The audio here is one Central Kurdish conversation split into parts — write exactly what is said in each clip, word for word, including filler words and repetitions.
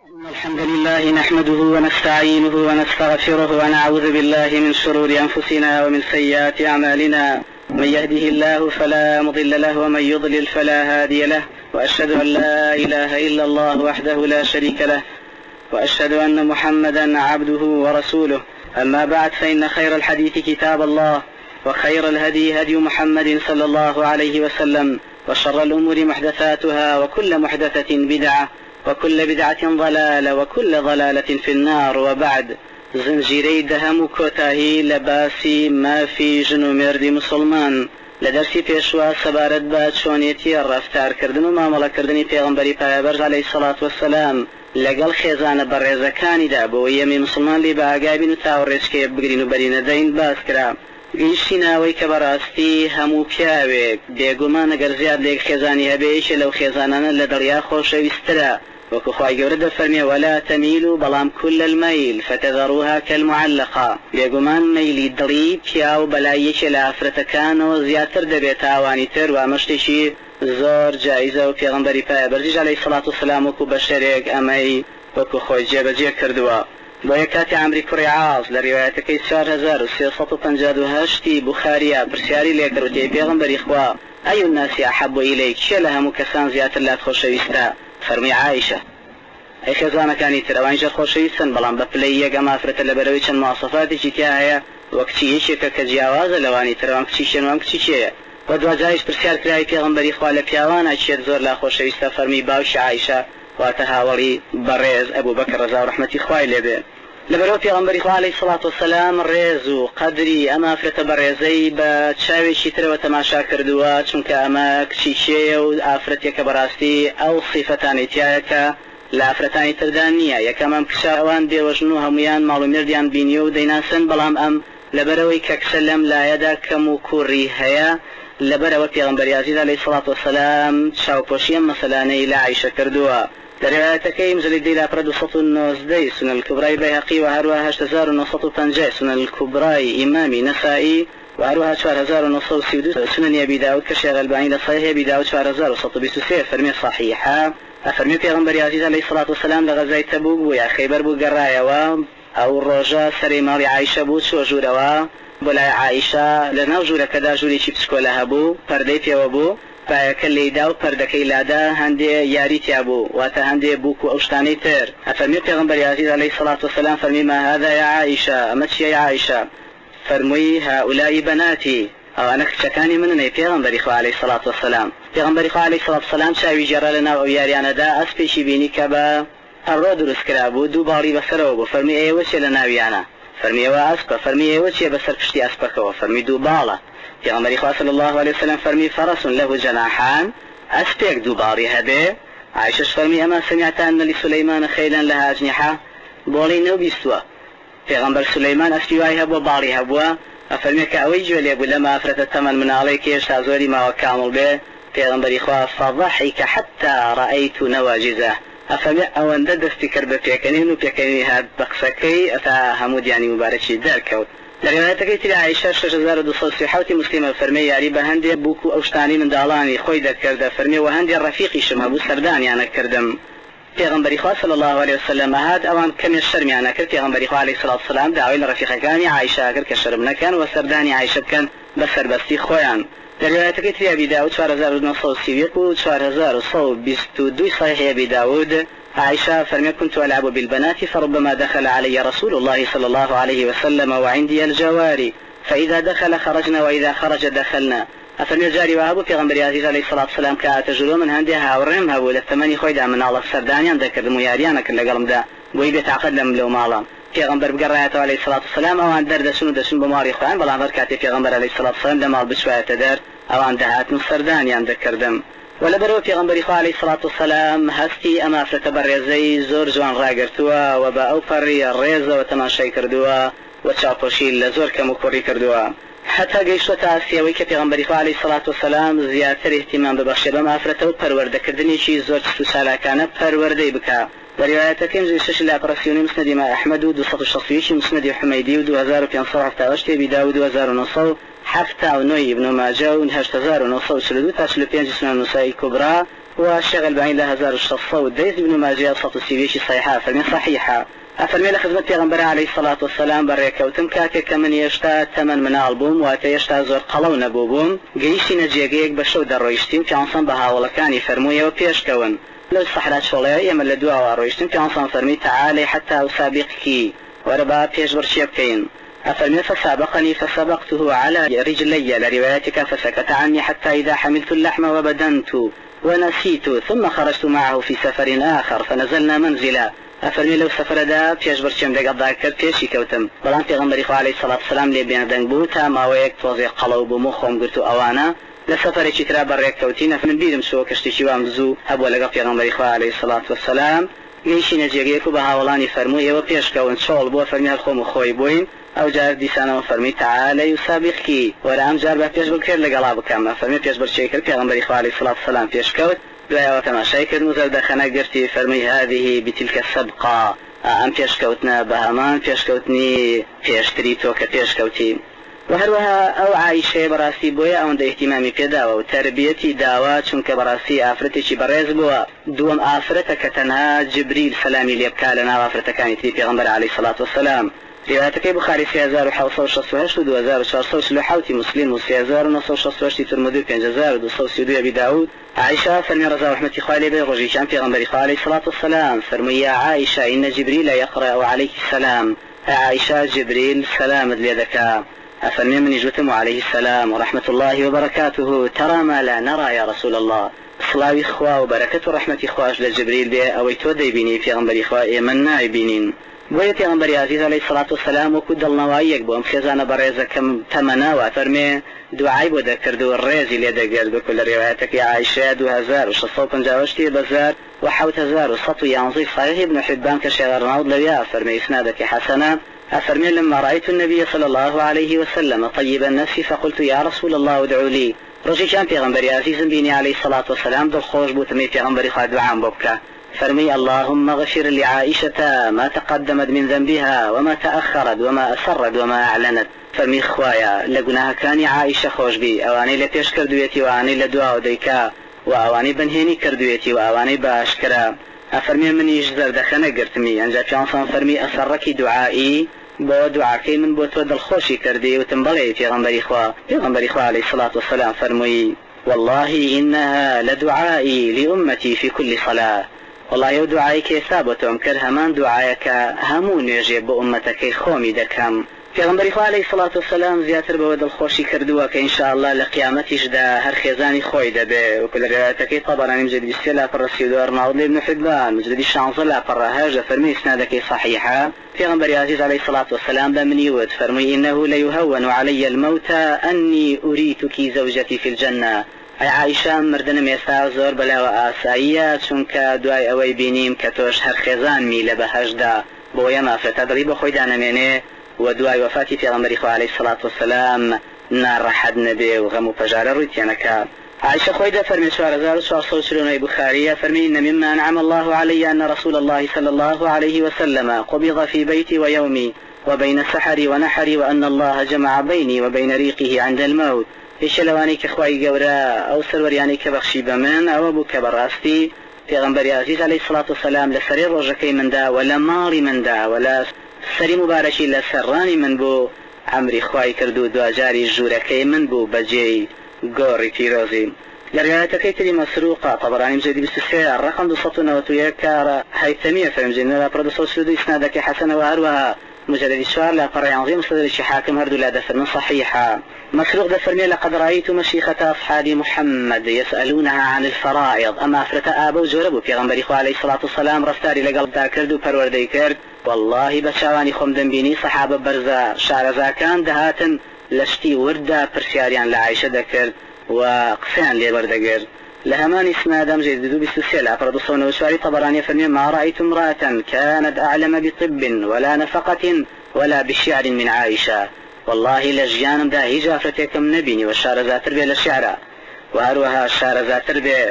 الحمد لله نحمده ونستعينه ونستغفره ونعوذ بالله من شرور أنفسنا ومن سيئات أعمالنا. من يهده الله فلا مضل له ومن يضلل فلا هادي له، وأشهد أن لا إله إلا الله وحده لا شريك له، وأشهد أن محمدا عبده ورسوله. أما بعد، فإن خير الحديث كتاب الله، وخير الهدي هدي محمد صلى الله عليه وسلم، وشر الأمور محدثاتها، وكل محدثة بدعة، وكل بدعة ضلالة، وكل ضلالة في النار. وبعد، زنجيري دهم كوتاهي لباسي ما في جنو مردي مسلمان لدرسي بيشوا سبارت بات شونيتي الرفتار كردن ومعاملة كردني پیغمبري پایبرز عليه الصلاة والسلام لقل خيزان برزكاني دابو ويمي مسلمان لي باقابين وتاوريشكي بقرين وبرين دين باسكرا گەیشتی ناوەی کە بەڕاستی هەموو پیاوێک بێگومان ئەگەر زیاد لێک خێزانی هەبێیشە لەو خێزانانە لە دڵیا خۆشەویسترە، وەکو خوای گەورە دەفەرمێ وەلا تەمیلوا بەڵام کل المەیل فتەذەڕوها کەالمعەلەقە. بێگومان مەیلی دڵی پیا و بەلای یەکێ لە ئافرەتەکانەوە زیاتر دەبێت ئاوانی تر، و ئەمە شتێکی زۆر جایزە و پێغەمبەری پایەبەرزیش عەلەیهی سەڵات وسەلام وەکو بەشەرێک ئەمەی وەکو خۆی جێبەجێ کردووە. بۆیە کاتی عەمری کوڕی عاص لە ڕیوایەتەکەی چوار هەزار و سێسەد و پەنجا و هەشتی بوخاریە پرسیاری لێکرد وتی پێغەمبەری خوا ئەی الناسی ئەحەبو ئیلەیک، کێ لە هەموو کەسان زیاتر لات خۆشەویستە؟ فەرمی عایشە. ئەی خێزانەکانی تر ئەوان ژەر خۆشەویستن، بەڵام بە پلەی یەک ئەم ئافرەتە لەبەرەوەی چەند مواصفاتێکی تیا هەیە، وەک کچی یەکێکە کە جیاوازە لەوانی تر، ئەوان کچی شێن و ئەم کچی کێیە؟ بە دوجاریش پرسیار کرای پێغەمبەری خوا لە پیاوانە کێت زۆر لا خۆشەویستە؟ فەرمی باوکی عایشە، واتە هاوڵی بەڕێز ئەبوبەکر ڕەزا و ڕەحمەتی خوای لێبێ. لەبەرەوە پێغەمبەری خوا عەلەیهی سەڵات وسەلام ڕێز و قەدری ئەم ئافرەتە بەڕێزەی بە چاوێکی ترەوە تەماشا کردووە، چونکە ئەمە کچی شێیە و ئافرەتێکە بەڕاستی ئەو سیفەتانی تایە کە لە ئافرەتانی تردا نییە. یەکەم ئەم کچە ئەوان بێوەژن و هەمویان ماڵ و مێردیان بینیە و دەیناسن، بەڵام ئەم لەبەرەوەی کە کچە لەم لایەدا کەم و کوڕی هەیە، لەبەرەوە پێغەمبەری عەزیز عەلەیهی سەڵات وسەلام چاوپۆشی ئەم مەسەلانەی لە عایشە کردووە. لروايتكي مجلد ديلا برد صوت النوزدي سنن الكبرى بيهقي وهروها هشت هزار ونصط وبنجاي سنن الكبرى إمامي نسائي وهروها شوار هزار ونصط وسيودوس سنن أبي داود كشيخ الباني لصحيح أبي داود شوار هزار وصط بسوسير فرمي صحيحة. أفرمي پیغمبر عزيز عليه الصلاة والسلام لغزاي تبوك ويا خيبر بو قرايا و أو الرجاء سري مالي عائشة بو شو جوروا بلا عائشة لنا جورا كدا جوري شبسكو لها بو پردي بيوابو پایەکە لێدا و پەردەکەی لادا هەندێ یاریتیا بوو، واتە هەندێ بووک و ئەو شتانەی تر. ئەفەرمێ پێغەمبەری عەزیز عەلەیهی سەڵات وسەلام فەرمی ما هذا يا عائشة، ئەمە چییە یا عایشە؟ فەرمووی هؤلاء بناتي، ئەوانە کچەکانی منن ئەی پێغەمبەری خوا عەلەیهی سەڵات وسەلام. پێغەمبەری خوا عەلەیهی سەڵات وسەلام چاوی گێڕا لەناو ئەو یاریانەدا، ئەسپێکی بینی کە بە ئەڕۆ دروست کرا بوو، دوو باڵی بەسەرەوە بوو. فەرمی ئێوە چێ لە ناویانە؟ فەرمی ئێوە ئەسپە. فەرمی ئێوە چێ بەسەر پشتی ئەسپەکەوە؟ فەرمی دوو باڵە. پێغەمبەری خوا صلی الله علیه وسلم فەرمی فەرەس له جەناحان، أسبيك دوباري هذا. عائشة فرمي أما سمعت أن لسليمان خيلا لها أجنحة بولي نو بيستوى. پیغمبر سليمان أسبيواي هبوا باري هبوا. أفرمي كأوي جولي أبو لما أفرت التمن من عليك يشتازوري ما وكامل به. پیغمبر إخوة فضحك حتى رأيت نواجزه. أفرمي أوان ددستي كربة بيكنين وبيكنين هاد بقسكي أتا همود يعني مباركي داركوت. لروايتك ترى عائشة شش هزار ودوصل في حوتي مسلمة فرمي يعني بهندي بوكو أوشتاني من دالاني خوي ذكر فرمي وهندي الرفيق شمها أبو سردان يعني كردم. پیغمبر خدا صلى الله عليه وسلم هاد أوان كم الشرم يعني كر پیغمبر خدا عليه الصلاة والسلام دعوي الرفيق كان عائشة كر كشرم كان وسرداني عائشة كان بسر بستي خويان. لروايتك ترى أبي داود شوار هزار ونص سيبيك وشوار هزار وصو بستو دوي صحيح أبي داود. عائشة فرمي كنت ألعب بالبنات فربما دخل علي رسول الله صلى الله عليه وسلم وعندي الجواري فإذا دخل خرجنا وإذا خرج دخلنا. أفرمي جاري وهابو پیغمبر عزيز عليه الصلاة والسلام كاتجلو من هندي هاورم هبو للثماني خويدا من الله السردانيان ذكر المياريانا كل قلم دا ويبيت عقدم لو مالا. پیغمبر بقراياته عليه الصلاة والسلام أوان در دسون دسون بماري خوان بلا بركاتي پیغمبر عليه الصلاة والسلام دمال بشوية در أوان دهات من السردانيان ذكر دم. ولبرو پیغمبری خوا علیه الصلاة والسلام هستی اما افرت برزی زور جوان راگرتوا و با او پری ریز و تماشای کردوا و چاپوشی لزور کم و کوری کردوا. حتی گیشت آسیوی که پیغمبری خوا علیه الصلاة والسلام زیادتر اهتمام ببخشه بما افرت و پرورده کردنی چی زور چستو سالاکانه پرورده بکا. وروايتك مجلسش الأبراسيوني مسند ما أحمد ودوصة الشخصيش مسند حميدي ودو هزار وبينصر حتى أشتي بداود وهزار ونصو حتى ونوي ابن ماجه ونهشت هزار ونصو سلدو تاسلو بينج سنة النسائي الكبرى وشغل بعين لها هزار الشخصة وديز ابن ماجه صوت السيبيشي صحيحة فرمي صحيحة أفرمي لخدمة پیغمبر عليه الصلاة والسلام بريك وتم كاتك من يشتا تمن من ألبوم واتيشتا زور قلو نبوبوم قيشي نجيقيك بشو در رويشتين في عنصان بهاولكاني فرموية وبيش كون لو الصحرات شغلها يمن لدواء ورويشتين في عنصان فرمي تعالي حتى أسابقك وربا بيش برشي بكين أفرمي فسابقني فسبقته على رجلي لروايتك فسكت عني حتى إذا حملت اللحم وبدنت ونسيت ثم خرجت معه في سفر آخر فنزلنا منزلا أفرمي لو سفر دا بيش برشيم دقا داكر بيشي كوتم بلان پیغمبری خو عليه الصلاة والسلام لي بين دنگ بو تا ماويك توزي قلوب مخوم قرتو أوانا لسفر چترا بريك كوتين أفرمي بيرم سو كشتشي وامزو هبو لقا پیغمبری خو عليه الصلاة والسلام گەیشتینە جێگەیەک و بە هاوڵانی فەرمووی ئێوە پێشکەون چۆڵ بۆ فەرمی هەرخۆم و خۆی بووین ئەو جار دیسانەوە فەرمی تعالەی و سابقی وەرە ئەم جار بە پێش بکرد لەگەڵا بکەم فەرمی پێش بەرچێ کرد پێغەمبەری خوا عەلەیهی سەڵات وسەلام پێشکەوت دوایەوە تەماشای کرد و زەردەخەنە گرتی فەرمی هذه بتلك السبقة ئەم پێشکەوتنە بە هەمان پێشکەوتنی پێشتری تۆ کە پێشکەوتی وهروها أو عائشة براسي بويا أو عند اهتمامي كداوة وتربيتي داوة چونك براسي آفرتي بريز بوا دوم آفرتك تنها جبريل سلامي ليبكى لنا آفرتك كانت في پیغمبر عليه الصلاة والسلام روايتك بخاري سي هزار وحوصة وشص وهشت ودو هزار وشارصة وشلوحوتي مسلم وسي هزار ونص وشص وهشتي ترمدو بين جزار ودو صوصي ودو أبي داود عائشة فرمي رضا رحمتي خوالي بي رجي كان پیغمبر عليه الصلاة والسلام فرمي يا عائشة إن جبريل يقرأ عليك السلام عائشة جبريل سلام ليدك أفرمي من جوتم عليه السلام ورحمة الله وبركاته ترى ما لا نرى يا رسول الله صلاوي إخوة وبركة ورحمة إخواش لجبريل به أو يتودي بيني في غنبري إخوة من نائبينين بويا في غنبري عزيز عليه الصلاة والسلام وكد النوايق بوم خزانة بريزة كم تمنا وأفرمي دعاي بودا كردو الريزي ليدا قال بكل رواياتك يا عائشة دو هزار وشصو بنجاوشتي بزار وحوت هزار وسطو ينظيف صحيح ابن حبان كشغر ناود لويا أفرمي إسنادك حسنا أفرمي لما رأيت النبي صلى الله عليه وسلم طيب النفس فقلت يا رسول الله ادعو لي رجي كان پیغمبري عزيز بيني عليه الصلاة والسلام دل خوش بوتمي پیغمبري خواهد دعام ببكى فرمي اللهم اغفر لعائشة ما تقدمت من ذنبها وما تأخرت وما أسرت وما أعلنت فرمي خوايا لقناها كان عائشة خوش بي أواني لبيش كردويتي وأواني لدعاء ديكا وأواني بنهيني كردويتي وأواني باشكرا أفرمي مني جزر دخنا قرتمي أنجا في عنصان فرمي أسرك دعائي بو دعاكي من بو تود الخوشي كردي وتنبغي في غنبري خوا في غنبري خوا عليه الصلاة والسلام فرمي والله إنها لدعائي لأمتي في كل صلاة والله يو دعائك ثابتهم كرهمان دعائك همون يجيب أمتك خومي دكم في غنبري خوا عليه الصلاة والسلام زياتر بود الخوشي كردوك إن شاء الله لقيامتش دا هر خيزاني خوي دبي وكل رواياتك طبعا مجد بسيلا فرسي دور ناظر ابن حبان مجد الشانصلة فرهاجة فرمي اسنادك صحيحة في غنبري عزيز عليه الصلاة والسلام بمن يود فرمي إنه ليهون علي الموت أني أريتك زوجتي في الجنة أي عائشة مردنا ميسا زور بلا وآسائية چونك دواي أوي بينيم كتوش هر خيزان ميلة بهجدا بويا ما فتدري بخوي دانا مني ودواي وفاتي في غنبري خو عليه الصلاة والسلام نار حد نبي وغم فجار رويتينك عائشة خويدة فرمي شوار زار شوار صوشلون بخارية فرمي إن مما أنعم الله علي أن رسول الله صلى الله عليه وسلم قبض في بيتي ويومي وبين السحر ونحري وأن الله جمع بيني وبين ريقه عند الموت إيش لواني كخواي قورا أو سرورياني كبخشي بمن أو أبو كبراستي في غنبري عزيز عليه الصلاة والسلام لسرير رجكي من دا ولا ماري من دا ولا سري مبارشي لسراني من بو عمري خواي كردو دو جاري جوركي من بو بجي قوري تيروزي لرواياتك تلي مسروقة طبراني مجدي بالسفير الرقم بسطنا وتويكار هيثمية فمجدنا لا برد صوت إسنادك حسن وهروها مجرد السؤال لا قرأ عظيم صدر حاكم هردو لا دفر من صحيحة مسروق دفر مي لقد رأيت مشيخة أصحاب محمد يسألونها عن الفرائض أما أفرت آبو جربوا في غنبري خو عليه الصلاة والسلام رفتاري لقلب دا كردو پروردي كرد والله بشاواني خمدن بيني صحابة برزا شارزا كان دهاتن لشتي وردا برسياريان لعايشة دكرد وقسيان لي بردقر لهمان اسنادم جيد بالسلسلة فرد الصون وشواري طبراني فرمي ما رأيت امرأة كانت أعلم بطب ولا نفقة ولا بشعر من عائشة والله لجيانم دا هي جافتكم نبيني والشار زاتر بي للشعر وهروها الشار زاتر بي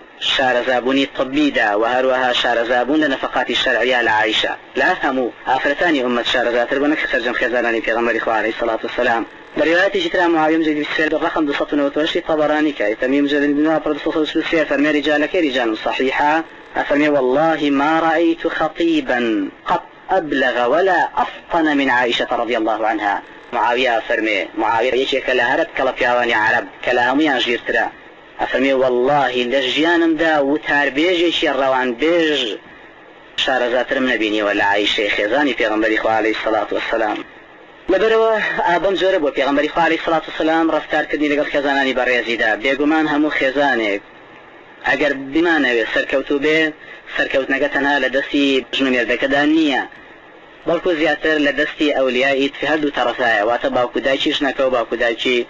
شار زابوني طبي دا وهروها شار زابون لنفقات الشرعية لعائشة لا همو آفرتاني أمة شار زاتر بنك خرجم خزاناني في غمر إخوة عليه الصلاة والسلام برواية شترا معاوية مجد بالسير الرقم دوسة وتوشي طبراني كاي تميم مجد بن برد بالسير فرمي رجالك رجال صحيحة أفرمي والله ما رأيت خطيبا قط أبلغ ولا أفطن من عائشة رضي الله عنها. معاوية أفرمي معاوية يشي كلا هرب كلا بيواني عرب كلا هميان جيرترا أفرمي والله لجيانم دا وتار بيجيشي الروان بيج شارزات رم نبيني ولا عائشة خيزاني پیغمبر إخوة عليه الصلاة والسلام لبروا آبم زۆرە بۆ پێغەمبەری خوا عەلەیهی سەڵات وسەلام ڕەفتارکردنی لەگەڵ خێزانانی بەڕێزیدا بێگومان هەموو خێزانێک ئەگەر بمانەوێت سەرکەوتوو بێ سەرکەوتنەکە تەنها لە دەستی ژن و مێردەکەدا نییە بەڵکو زیاتر لە دەستی ئەولیای هەردوو تەڕەفایە واتە باوکو دایکی ژنەکە و باوکو دایکی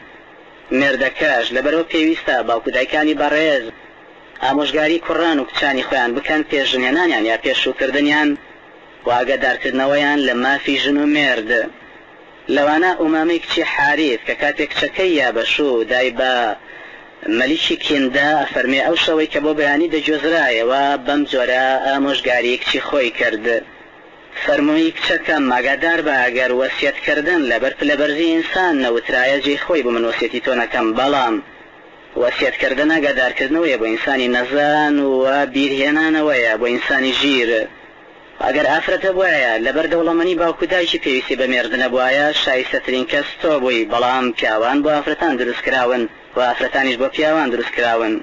مێردەکەش لەبەرەوە پێویستە باوکو دایکانی بەڕێز ئامۆژگاری کوڕان و کچانی خۆیان بکەن پێش ژنهێنانیان یا پێشووکردنیان و ئاگادارکردنەوەیان لە مافی ژن و مێرد لەوانە ئومامەی کچی حارث کە کاتێک کچەکەی یابەشوو دای بە مەلیکی کیندا فەرمێ ئەو شەوەی کە بۆ بەیانی دەجۆزرایەوە بەم جۆرە ئامۆژگاری کچی خۆی کرد فەرمووی کچەکەم ئاگادار بە ئەگەر وەسیەتکردن لەبەر پلەبەرزی ئینسان نەوترایە جێی خۆی بۆ من وەسیەتی تۆ نەکەم بەڵام وەسیەتکردن ئاگادارکردنەوەیە بۆ ئینسانی نەزان و بیرهێنانەوەیە بۆ ئینسانی ژیر ئەگەر ئافرەتە بواە لەبەر دەوڵەمەنی باوکو دایکی پێویستی بە مێردنە بواە شایستەترین کەس تۆ بووی بەڵام پیاوان بۆ ئافرەتان دروستکراون و ئافرەتانیش بۆ پیاوان دروستکراون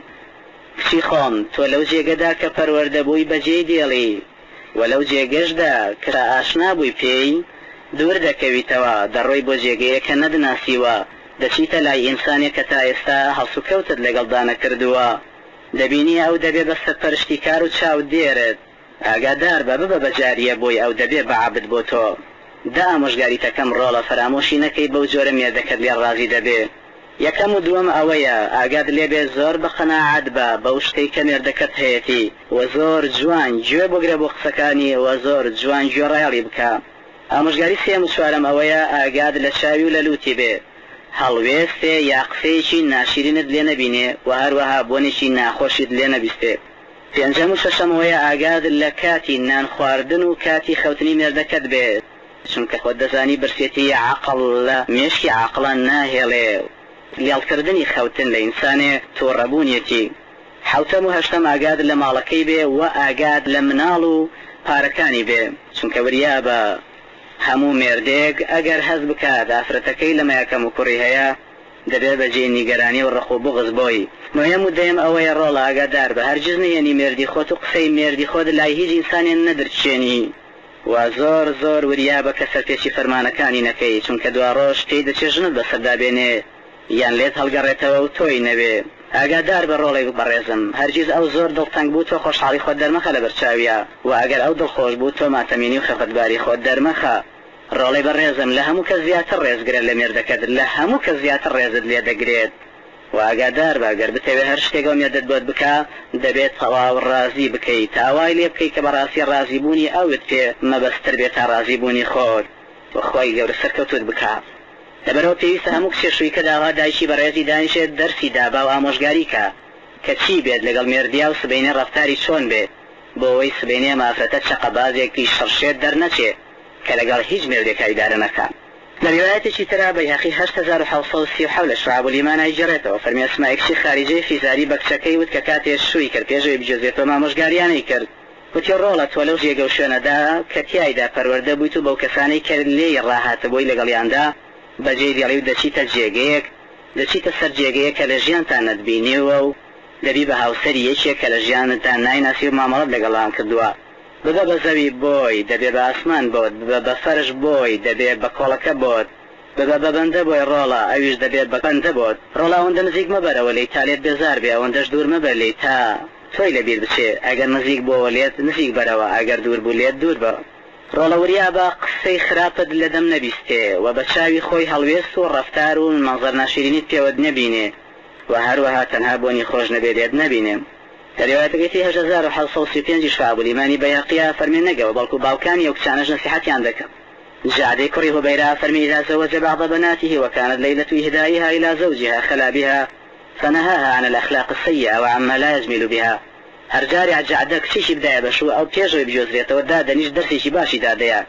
کچی خۆم تۆ لەو جێگەدا کە پەروەردە بووی بەجێی دێڵی و لەو جێگەشدا کە ئاشنا بووی پێی دوور دەکەویتەوە دەڕۆی بۆ جێگەیە کە نەدناسیوە دەچیتە لای ئینسانێک کە تا ئێستا هەڵسوکەوتت لەگەڵدا نەکردووە دەبینی ئەو دەبێ بە سەرپەرشتی کار و چاو دێرت ئاگادار بە ببە بەجاریە بۆی ئەو دەبێ بەعابد بۆ تۆ دا ئامۆژگاریتەکەم ڕۆڵە فەرامۆشی نەکەی بەو جۆرە مێردەکەت لێ ڕازی دەبێ یەکەم و دووەم ئەوەیە ئاگاد لێبێ زۆر بە قەناعەت بە بەو شتەی کە مێردەکەت هەیەی و زۆر جوان گوێ بگرە بۆ قسەکانی و زۆر جوان گوێڕایاڵی بکە ئامۆژگاری سێم و چوارەم ئەوەیە ئاگاد لە چاوی و لە لوتی بێ هەڵوێستێ یا قسەیەکی ناشرینت لێ نەبینێ و هەروەها بۆنێکی ناخۆشیت لێ نەبیستێ پێنجەم و شەشەمەوەیە ئاگاد لە کاتی نان خواردن و کاتی خەوتنی مێردەکەت بێت چونکە خۆت دەزانی برسێتی عەقڵ لە مێشکی عەقڵان ناهێڵێ لیاڵکردنی خەوتن لە ئینسانێ تۆڕەبوونیەتی حوتەم و هەشتەم ئاگاد لە ماڵەکەی بێ و ئاگاد لە مناڵ و پارەکانی بێ چونکە وریا بە هەموو مێردێک ئەگەر هەز بکات ئافرەتەکەی لە مایەکەم و کوڕی هەیە دەبێ بەجێ نیگەرانی و ڕق و بغز بۆی نوێم و دەیەم ئەوەیە ڕۆڵە ئاگادار بە هەرگیز نەیەنی مێردی خۆت و قسەی مێردی خۆت لای هیچ ئینسانێن نەدرچێنی و زۆر زۆر وریا بە کە سەرپێچی فەرمانەکانی نەکەی چونکە دوا ڕۆژ پێی دەچێژنت بەسەردابێنێ یان لێت هەڵگەڕێتەوە و تۆی نەوێ ئاگادار بە ڕۆڵێک بەڕێزم هەرگیز ئەو زۆر دڵتەنگ بوو تۆ خۆشحاڵی خۆت دەرمەخە لە بەرچاویە و ئەگەر ئەو دڵخۆش بوو تۆ ماتەمینی و خەفتباری خۆت دەرمەخە ڕۆڵی بەڕێزم لە هەموو کە زیاتر ڕێزگرێت لە مێردەکەت لە هەموو کە زیاتر ڕێزت لێ دەگرێت و ئاگادار بە گەر بتەوێ هەر شتێکەوە مێردت بۆت بکە دەبێت تەواو ڕازی بکەیت تاوای لێ بکەیت کە بەڕاستی ڕازی بوونی ئەوت پێ مەبەستر بێت تا ڕازی بوونی خۆت وخوای گەورە سەرکەوتوت بکە لەبەرەوە پێویستە هەموو کچێشووی کە داوا دایکی بەڕێزی دانیشێت دەرسی دابا و ئامۆژگاری کە کە چی بێت لەگەڵ مێردیا و سبەینێ ڕەفتاری چۆن بێت بۆ ئەوەی سبەینێ مافرەتە چەقەبازێکی شەڕشێت دەرنەچێت کە لەگەڵ هیچ مێردێک ئیدارە نەکات لروايتي ترى بيهقي هشت هزار وحوصل سي حول الشعب والإيمان أيجرته وفرمي أسماء كشي خارجي في زاري بكشكي وتككاتي الشوي كربيجي بجزيته ما مشقارياني كرد وتيرولت ولو جيجا وشونا دا كتياي دا پرورده بويتو بو كساني كرد لي راحات بوي لقليان دا بجي دياليو دا چيتا جيجيك دا چيتا سر جيجيك لجيان تا ندبينيو دبي بهاو سريشي كالجيان تا نايناسي ومامرد لقلان كردوا ببە بە زەوی بۆی دەبێ بە ئاسمان بۆت ببە بە فەرش بۆی دەبێ بە کۆڵەکە بۆت ببە بە بەندە بۆی ڕۆڵە ئەویش دەبێت بە بەندە بۆت ڕۆڵە ئەوەندە نزیک مەبەرەوە لی تا لێت بێزار بێ ئەوەندەش دوور مەبەر لی تا تۆی لەبیر بچێ ئەگەر نزیک بۆەوە لێت نزیک بەرەوە ئەگەر دوور بوو لێت دوور بە ڕۆڵە وریا بە قسەی خراپت لە دەم نەبیستێ و بە چاوی خۆی هەڵوێست و ڕەفتار و مەنزەر ناشرینیت پێوەت نەبینێ و هەروەها تەنها بۆنی خۆش نەبێت نەبینێ روايتي هەشت هەزار و حەوت سەد و سی و پێنج شعب الإيمان بيهقيها فرمي نجا وبلكو باوكاني وكسانج نصيحتي عندك جعدي كره بيرا فرمي إذا زوج بعض بناته وكانت ليلة إهدائها إلى زوجها خلا بها فنهاها عن الأخلاق السيئة وعما لا يجمل بها هرجاري عجعدك شيشي بداية بشو أو بيجو بجوزريته ودادا نيش درسي شي باشي داديا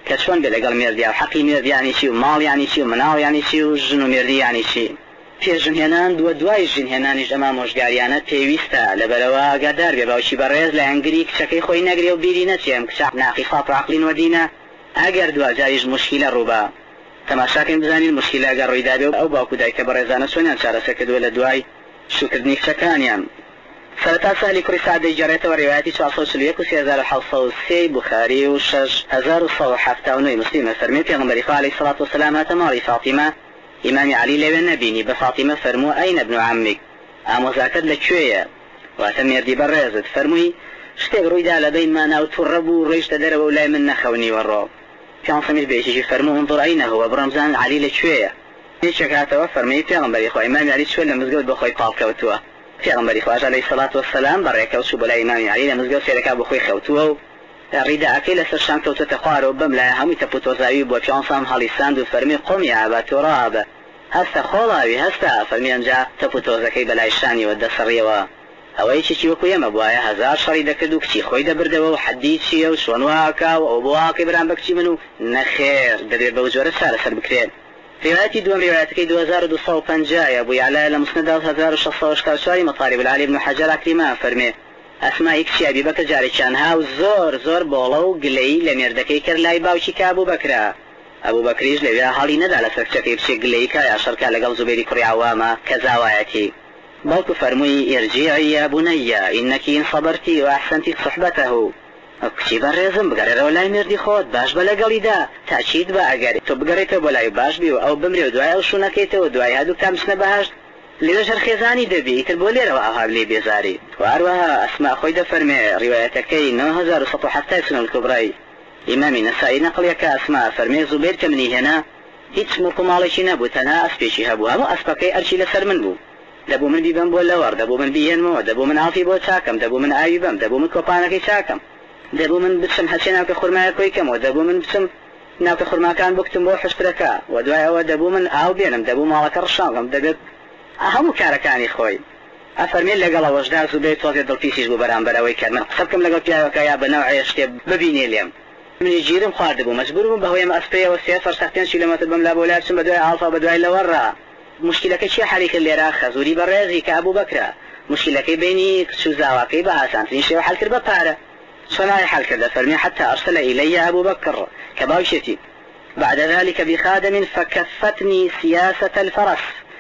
کە چۆن بێ لەگەڵ مێردیا و حەقی مێردیانی چی و ماڵ یانی چی و مناڵ یانی چی و ژن و مێردی یانی چی. پێشژنهێنان دووە دوای ژنهێنانیش ئەمە مۆژگاریانە پێویستە لەبەرەوە ئاگادار بێ باوکی بەڕێز لە هەنگری کچەکەی خۆی نەگرێ و بیری نەچێم کچە ناقیسات و عەقلین وەدینە ئەگەر دوجاریش مشکلە ڕووبە تەماشاکەین بزانین مشکلە ئەگەر ڕوویدا بێ ئەو باوکو دایکە بەڕێزانە چۆنیان چارەسەر کردووە لە دوای شوکردنی کچەکانیان. سەرەتا سەهلی کوڕی سعد دەیگەڕێتەوە ڕێوایەتی چوارسەد و چل و یەک و سێ هەزار و حەوت سەد و سێ بوخاری و شەش هەزار و سەد و حەفتا و نۆی موسلیمە فەرمێ پێغەمبەری خوا عەلەیهی سەڵات وەسەلام هاتە ماڵی فاتیمە ئیمامی عەلی لەوێ نەبینی بە فاتیمە فەرموو ئەینە ابن عەممیک ئامۆزاکەت لەکوێیە واتە مێردی بەڕێزت فەرمووی شتێک ڕوویدا لەبەی مانا و تووڕە بوو ڕێژتە دەرەوە و لای من نەخەونیوە ڕۆ پیانسەمیش بێژیشی فەرموو انظر ئەینە هو بڕەمزان عەلی لەکوێیە هیچێک هاتەوە فەرمووی پێغەمبەری خوا ئیمامی عەلی چوە لە مزگەوت بە خۆی پاڵکەوتووە پێغەمبەری خوا عەلەیهی سەڵات وەسەلام بەڕێکەوت چوو بە لای ئیمامی عەلی لە مزگەوت سێرەکە بە خۆی خەوتووە و ڕیداءەکەی لەسەر شان کەوتۆتە خوارەوە بەم لایە هەمووی تەپوتۆزاوی بۆ پیانسەم هەڵیساند و فەرمی قومی ئابا تۆڕابە هەستە خۆڵاوی هەستە فەرمی ئەنجا تەپوتۆزەکەی بەلای شانیوە دەسەڕیەوە ئەوەی چی وەکو ئێمە بووایە هەزار شەڕی دەکرد و کچی خۆی دەبردەوە و حەدی چییە و چۆن واکا و ئەو بواکەی بەرام بە کچی من و نەخێر دەبێت بەو جۆرە چارەسەر بکرێت. روايتي دوم روايتكي دو هزار دو صو پنجايا ابو يعلى لمسند هزار و شص و شكارشاري مطالب العلي بن حجر اكرما فرمي اسماء اكشي ابي بكر جاري كان هاو زور زور بولو قلي لمردكي كر لاي باوشي كابو بكرا ابو بكريج لبيا حالي ندا لسكتكي بشي قلي كايا شركا لقل زبيري كري عواما كزاوايتي بلكو فرمي ارجعي يا بني انك ان صبرتي واحسنتي صحبته کچی بەڕێزم بگەڕێرەوە لای مێردی خۆت باش بە لەگەڵیدا تاچیت بە ئەگەری تۆ بگەڕێتەوە بۆ لای باش بی و ئەو بمرێ و دوای ئەو شوونەکەیتەوە دوای هەردوو تا بچنە بەهەشت لێرە ژەرخێزانی دەبی ئیتر بۆ لێرەوە ئاهاب لێ بێزاری هەروەها ئەسما خۆی دەفەرمێ ڕیوایەتەکەی نۆ هەزار و سەد و هەفتای سنن کبرای ئیمامی نەسائی نەقڵیەکە ئەسما فەرمێ زوبەیر کە منی هێنا هیچ مڵک و ماڵێکی نەبوو تەنها ئەسپێکی هەبوو هەموو ئەسپەکەی ئەرچی لەسەر من بوو دەبوو من بیبم بۆ لەوەڕ دەبوو من بیهێنمەوە دەبوو من ئافی بۆ چاکەم دەبوو من ئاوی بەم دەبوو من کۆپانەکەی چاکەم دەبوو من بچم هەچێ ناوکە خورمایە کۆی کەمەوە دەبوو من بچم ناوکە خورماکان بکتم بۆ حشتەکە و دوای ئەوە دەبوو من ئاو بێنم دەبوو ماڵەکە ڕشاڵم دەبێت هەموو کارەکانی خۆی ئەفەرمێن لەگەڵەوەشدا زوبەیر تۆزێ دڵپیسیش بوو بەرامبەرەوەی کرد من قسە بکەم لەگەڵ پیاوەکە یا بەنەوعی شتێ ببینێ لێم منی گیرم خواردبوو مەجبور بووم بەهۆی ئەم ئەسپەیەوە سێ سەرسەختێن کیلۆمەتر بم لا بۆ لای بچم بەدوای ئاڵفا بەدوای لەوەڕا مشکلەکە چیە حەلی کرد لێرە خەزوری بەڕێزی کە ئەبوو بەکرا مشکلەکەی بینی کچ و زاواکەی بە ئاسانترین شێوە حەل کرد بە پارە صناعي حال كذا فرمي حتى أرسل إلي أبو بكر كباوشتي بعد ذلك بخادم فكفتني سياسة الفرس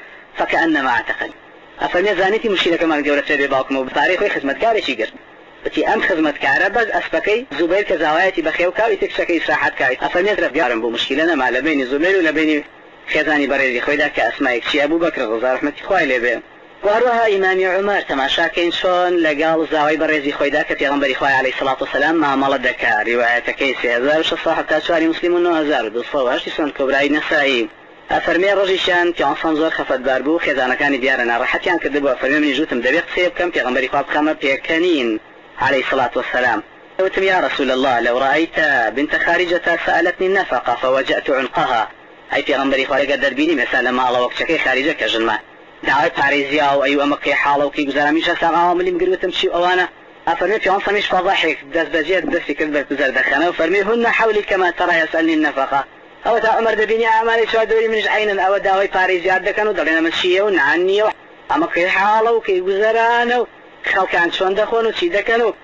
فكأنما اعتقد أفرمي زانيتي مشكلة كمان جورة سيدي باكم وبتاريخ خدمة كاري شيقر بتي أم خدمة كارا بس أسبكي زبير كزاواتي بخيو كاوي تكشكي ساحات كاوي أفرمي أترف قارن بو مشكلة ما لبيني زبير ولبيني خزاني بريدي خويدا كأسمائك شي أبو بكر غزار رحمة خوالي لبين وهروها إمام عمر تماشاكين شون لقال زاوي بريزي خويدا كتي غنبري خوي عليه الصلاة والسلام مع مالدكا رواية كيسي هزار وشصاحة تاشواري مسلمون وهزار بالصوهاش سنة كبراي نسائي أفرمي الرجيشان كي عنصان زور خفت باربو خزانا كان ديارنا راحتيان كدبو أفرمي من جوتم دبيق سيب كم كي غنبري خواب خامة بيكانين عليه الصلاة والسلام قلت يا رسول الله لو رأيت بنت خارجة سألتني النفقة فوجأت عنقها أي في غنبري خوالي قدر بيني مثلا ما الله وقتك خارجة كجنما دعوة باريزيا أو أيوة مكي حالة وكي جزارة مش هسا عامل اللي مقربتم شيء أوانا أفرمي في عنصة مش فضحك دس بجيت دس كذبت بزر دخانة وفرمي هن حولي كما ترى يسألني النفقة أو تا عمر دبيني أعمالي شو دوري من جعينا أو دعوة باريزيا دكانو دلنا مشية ونعني ومكي حالة وكي جزارة خل كان شون دخون وشي دكانو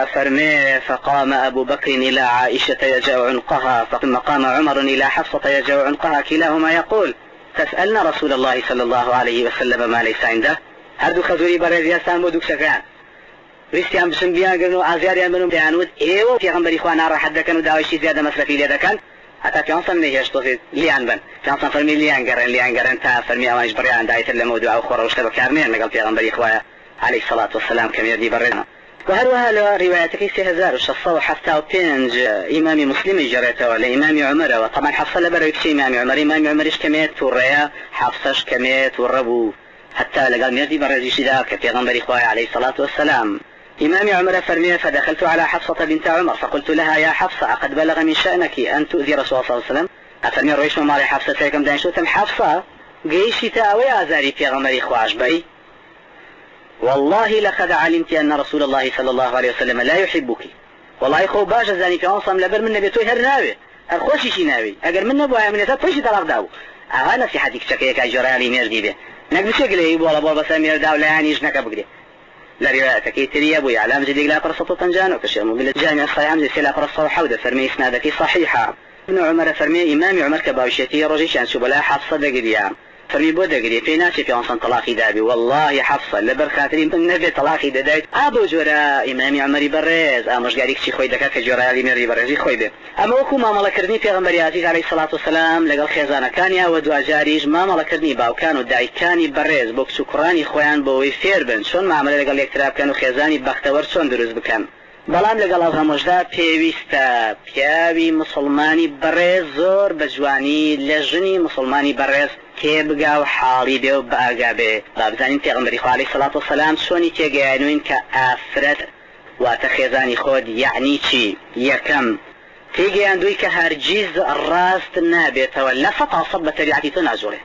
أفرمي فقام أبو بكر إلى عائشة يجاء عنقها ثم قام عمر إلى حفصة يجاء عنقها كلاهما يقول تسألنا رسول الله صلى الله عليه وسلم ما ليس عنده هردو خزوري برزيستان بودوك شكان ويستيان بسم بيان قلنوا آزياريان بنو بيانود ايوه في غنبري خوانا راح دكانو داوشي زيادة مصرفي لدكان حتى في عنصر نيجيش توفي ليان بن في عنصر فرمي ليان قرن ليان قرن تا فرمي اوانش بريان دايت اللي موضوع او خورا وشتبه كارمين لقل في غنبري خوايا عليه الصلاة والسلام كم يردي برنا وهروها روايتك سي هزار وشصة وحفتا وبينج إمامي مسلم جريته لإمام عمر وطبعا حفصة لبرو يكسي إمام عمر إمام عمرش كميت والريا حفصش كميت والربو حتى لقال ميردي برزي شداك في غنبري خواي عليه الصلاة والسلام إمام عمر فرمي فدخلت على حفصة بنت عمر فقلت لها يا حفصة قد بلغ من شأنك أن تؤذي رسول الله صلى الله عليه وسلم أفرمي الرئيس مماري حفصة سيكم دانشوتم حفصة قيشي تاوي آزاري في غنبري خواش بي والله لقد علمت أن رسول الله صلى الله عليه وسلم لا يحبك والله خو باش زاني في عنصم لبر من نبي توي هرناوي خۆشیشی ناوی ئەگەر من نەبووە منێتە تۆشی تەلاق داو ئاها نەسیحەتی کچەکەیەکە جۆرایالی مێردی بێ نەک بچێگلەی بۆڵە بۆ بەسە مێردا و لایانی ژنەکە بگرێ لا روايتك تريا ابو يعلم جديد لا فرصة طنجان وكشير من الجامع الصحيح عمزي سلا فرصة وحودة فرمي اسنادك صحيحة ابن عمر فرمي امام عمر كباوشيتي رجي شان شبلا حفصة دقريا فرمي بو دقريا في ناس في انصان طلاقي دابي والله حفصة لبر خاطري من نبي طلاقي دايت ابو جورا امام عمر بريز امش قالك شي خوي دكا كجورا لي مري بريزي خوي به اما وكو ما ملكرني في غمر عزيز عليه الصلاة والسلام لقى خزانة كان يا ودوا جاريج ما ملكرني باو كانوا داي كاني بريز بوك شكراني خوان بوي فيربن شون معامله لقى الاكتراب كانوا خزاني بختور شون دروز بكم بەڵام لەگەڵ ئەو هەمووشدا پێویستە پیاوی مسلمانی بەڕێز زۆر بە جوانی لە ژنی مسلمانی بەڕێز تێبگا و حاڵی بێ و بەئاگا بێ با بزانین پێغەمبەری خوا عەلەیهی سەڵات وسەلام چۆنی تێگەیانووین کە ئافرەت واتە خێزانی خۆت یعنی چی یەکەم تێگەیاندووی کە هەرگیز ڕاست نابێتەوە لە سەد سەد بە تەبیعەتی تۆ ناجوڵێ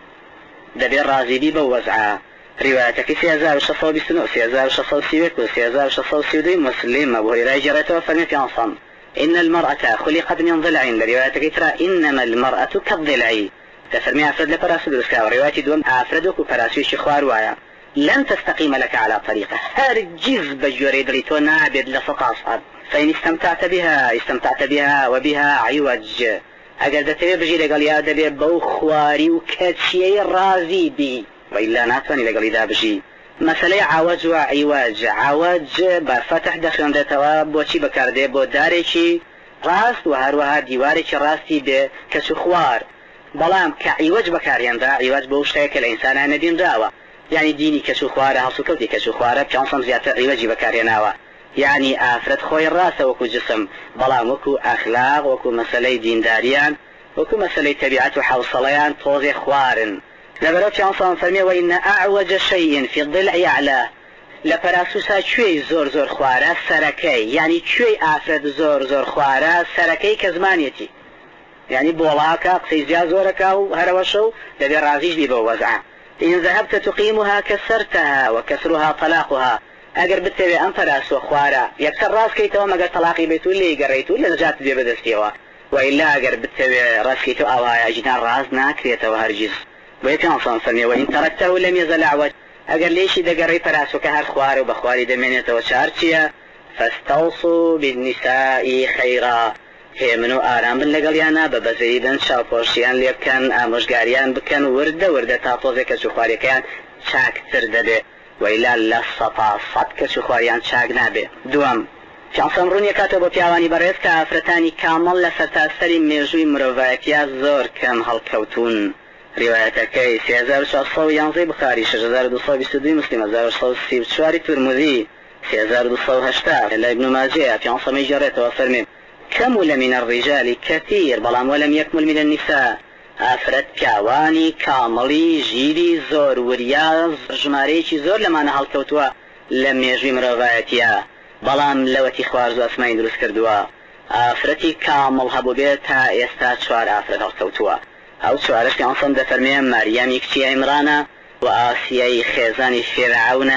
دەبێت ڕازیبی بە وەزعە روايتك في هزار وشصة وبسنو في هزار وشصة وسيوك وفي هزار وشصة وسيودي مسلم أبو هريرة جرته وفرمي في أنصام إن المرأة خلقت من ضلع لروايتك ترى إنما المرأة كالضلع تفرمي أفرد لبراس درسكا ورواية دوم أفردك وبراسي شخوار وايا لن تستقيم لك على طريقة هرجز بجوري دريتو نعبد لسطاصد فإن استمتعت بها استمتعت بها وبها عوج أجل دتبه بجي لقال يا دبي بوخواري وكاتشي رازي بي وإلا ناتواني لقل إذا بجي مسألة عوج وعواج عوج بفتح دخلن ده تواب بوشي بكارده بو داريشي راست وهروها ديواريشي راستي به كسخوار بلام كعواج بكاريان دا عواج بوشتاك الإنسان عن دين داوا يعني ديني كسخوار هصو كوتي كسخوار بشانصم زيادة عواجي بكارياناوا يعني آفرت خوي الراس وكو جسم بلام وكو أخلاق وكو مسألة دين داريان وكو مسألة تبعات وحوصليان طوزي خوارن لبرات شانصان فرمي وإن أعوج شيء في الضلع يعلى لبراسوسا شوي زور زور خوارا سركي يعني شوي أفرد زور زور خوارا سركي كزمانيتي يعني بولاكا قسيزيا زوركا وهروشو لبي رازيج دي بوزعا إن ذهبت تقيمها كسرتها وكسرها طلاقها أقر بتبي أنت راس وخوارا يكسر راس كيتو مقر طلاقي بيتو اللي قريتو اللي نجات دي بدستيوا وإلا أقر بتبي راس كيتو أو هاي جنان راس ناكريتو هرجز ويتي أنصان فرمي وإن تركته لم يزل أعوج أقر ليشي دقري فراسو كهر خواري وبخواري دمينيته وشارتيا فاستوصوا بالنساء خيرا هي منو آرام بن لقليانا ببزيدن شاوپۆشیان لێ بکەن ئامۆژگاریان بکەن وردە وردە تا تۆزێک کە چوخواریەکەیان چاکتر دەبێ وإلا لە سەتا سەد کە چوخواریان چاک نابێ دووەم پیانسەم ڕوونی کاتەوە بۆ پیاوانی بەڕێز کە ئافرەتانی کامەڵ لە سەرتاسەری مێژووی مرۆڤایەتیە زۆر کەم هەڵکەوتون روايتكي سي هزار وشصة ويانزي بخاري شش هزار دوصة وبيست دوي مسلم هزار وشصة وسي وشواري ترمذي سي هزار دوصة وهشتا إلا ابن ماجه في عصم جريته وفرمي كمل من الرجال كثير بلام ولم يكمل من النساء أفرد كاواني كاملي جيري زور ورياز جماريشي زور لما نهال كوتوا لم يجري مروفايتيا بلام لوتي خوارز واسمين دروس كردوا أفرتي كامل هبو بيتا يستا شوار أفرد هال كوتوا أو شوارش في عصم دفرمي مريم يكتي عمرانا وآسياي خيزاني فرعون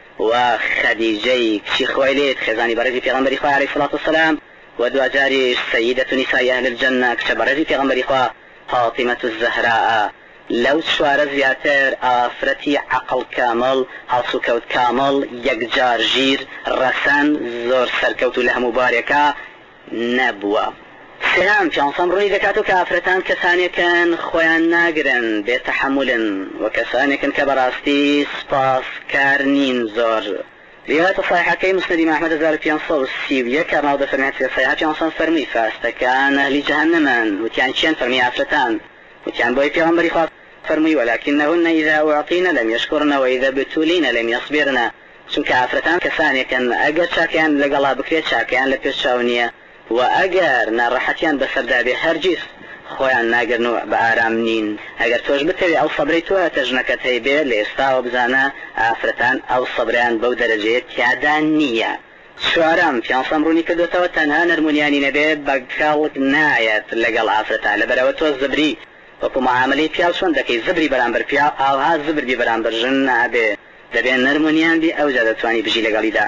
وخديجي كتي خويليت خيزاني برزي في غنبري خواه عليه الصلاة والسلام ودوا جاري سيدة نساء أهل الجنة كتبرزي في غنبري خواه فاطمة الزهراء لو شوار زياتر آفرتي عقل كامل هالسوكوت كامل يكجار جير رسان زور سركوت له مباركة نبوة سلام في عنصم روني ذكاتو كافرتان كساني كان خوان ناقرن بتحمل وكساني كان كبراستي سباس كارنين زور رواية صحيحة كي مسند إمام أحمد زار في أنصار السيوية كما وضع فرميات صحيحة في أنصار فرمي فاستكان أهل جهنم وتيان شين فرمي أفرتان وتيان بوي في غنبري خاص فرمي ولكنهن إذا أعطينا لم يشكرن وإذا بتولين لم يصبرن شنك أفرتان كساني كان أقر شاكيان لقلا بكريت شاكيان لبيش شاونية وأجر نارحتيان بسردابي هرجيس خويان ناقرنو بآرامنين أجر توش بتوي أو صبريتوها تجنكت هيبه لإستاو بزانا آفرتان أو صبريان بو درجة تيادانية شوارام في أنصامروني كدوتو تنها نرمونياني نبي بقالك نايت لقل آفرتان لبراوتو الزبري وكو معاملي فيال شون دكي زبري برامبر فيال أو ها زبري برامبر جن نابي دبين نرمونيان بي أو جادتواني بجي لقالي دا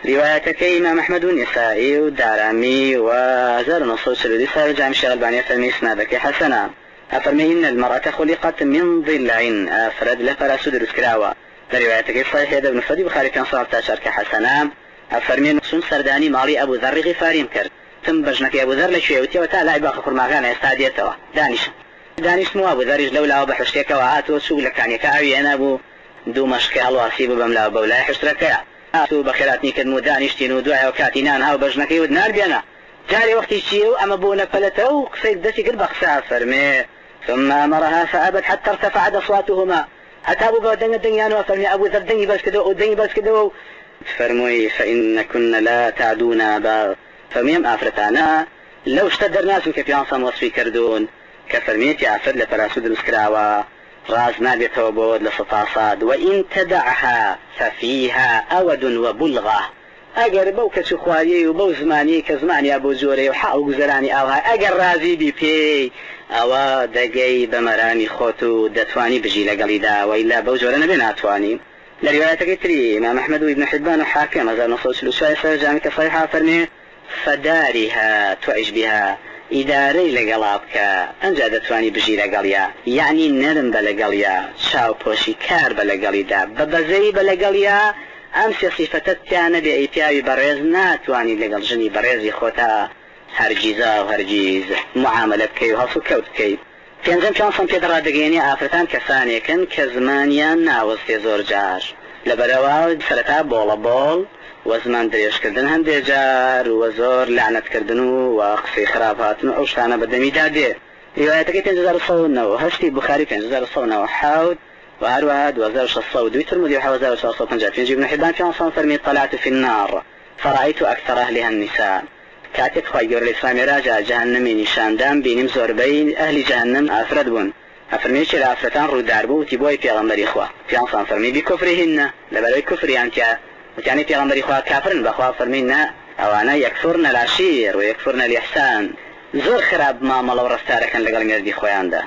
روايتك إمام أحمد النسائي والدارمي وهزار نصوص سلودي صار جامع الشيخ الألباني فرمي إسنادك حسنا أفرمي إن المرأة خلقت من ضلع أفرد لفرا سدر سكراوا روايتك صحيح هذا ابن فدي بخاري كان صار تاشر كحسنا أفرمي سن سرداني مالي أبو ذر غفاري مكر تم بجنك أبو ذر لشويوتي وتعالى باخ خرماغان استاديتوا دانش دانش مو أبو ذر لولا بحشتك وعات وسوق لك يعني كأوي أنا أبو دو مشكي الله سيب بملا بولا حشتك تو بخيراتني كدمو دانشتين ودعاء وكاتينان هاو بجنكي ودنار بينا جاري وقتي شيو أما بونا فلتو قصيد دسي قرب أخسا فرمي ثم أمرها فأبت حتى ارتفعت أصواتهما حتى أبو بودن الدنيا وفرمي أبو ذر دني بس كدو ودني بس كدو فرمي فإن كنا لا تعدونا با فرميم أفرتانا لو اشتدر ناس كبيانصا وصفي كردون كفرميتي أفر لفراسود السكراوة راز نابي توبود لسطاصاد وإن تدعها ففيها أود وبلغة أجر بو كسخوالي وبو زماني كزماني أبو زوري وحاو زراني أوها أجر رازي بي أو دقي بمرامي خوتو دتواني بجي لقليدا وإلا بو زورنا بناتواني لروايتك تري إمام أحمد وابن حبان وحاكم هذا نصوص الوسائل سرجانك صحيحة فرمي فدارها تعج بها إداري لقلابك أنجا دتواني بجي لقليا يعني نرم بلقليا شاو بوشي كار بلقليدا ببزي بلقليا أمس صفتت كان بأيتياوي بريز ناتواني لقل جني بريزي خوتا هرجيزا وهرجيز معاملة بكي وهصو كوت كي پێنجەم پیانسان پێدەڕا دەگەێنێ ئافرەتان کەسانێکن کە زمانیان ناوەستێ زۆر جار لەبەرەوە سەرەتا بۆڵە بۆڵ و زمان درێژکردن هەندێک جار و زۆر لعنەتکردن و قسەی خراپ هاتن و ئەو شتانە بەدەمیدا دێ ریوایەتەکەی پێنج هەزار و سەد و نۆ هەشتی بوخاری پێنج هەزار و سەد و نۆ حەوت و هەروەها دوو هەزار و شەش سەد و دوو ترمذی و حەوت هەزار و چوار سەد و پەنجا و پێنج ابن حبان پیانسان فەرمی طلعت في النار فرأيت أكثر أهلها النساء كاتب خواهي قول الإسلام راجع جهنمي نشاندام بينم زوربين أهل جهنم أفرد بون أفرميش الأفرتان رو داربو وتبوي بيغمبر إخوة في أنصان فرمي بكفرهن لبلوي كفري أنت وتعني بيغمبر إخوة كافرن بأخوة فرمينا أو أنا يكفرن العشير ويكفرن الإحسان زور خراب ما ملو رفتاركن لقل مردي خويان دا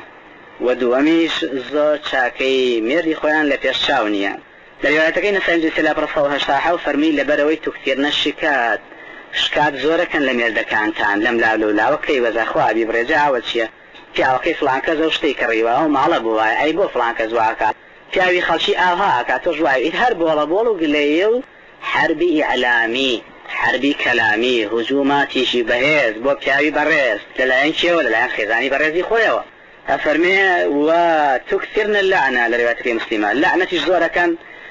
ودواميش زور شاكي مردي خويان لبيش شاونيا لروايتكي نسان جسلا برفوها شاحة فرمي لبلوي تكثيرنا الشكات شکات زۆرەکەن لە مێردەکانتان لەم لاولولاوەکەی وەزاخوا بیبڕێجاوە چییە پیاوەکەی فڵانکە زەو شتەی کڕیوە و ماڵە بووایە ئەی بۆ فڵانکە زواکات پیاوی خەڵکی ئاها کات تۆ ژوای هەر بۆڵە بۆڵ و گلەیە و حربی ئیعلامی حربی کەلامی هجووماتیشی بەهێز بۆ پیاوی بەڕێز لەلایەن کێوە لەلایەن خێزانی بەڕێزی خۆیەوە ئەفەرمێ و تکثرن اللعنە لە ڕێواتەکەی مسلمە لعنەتیش زۆرەکەن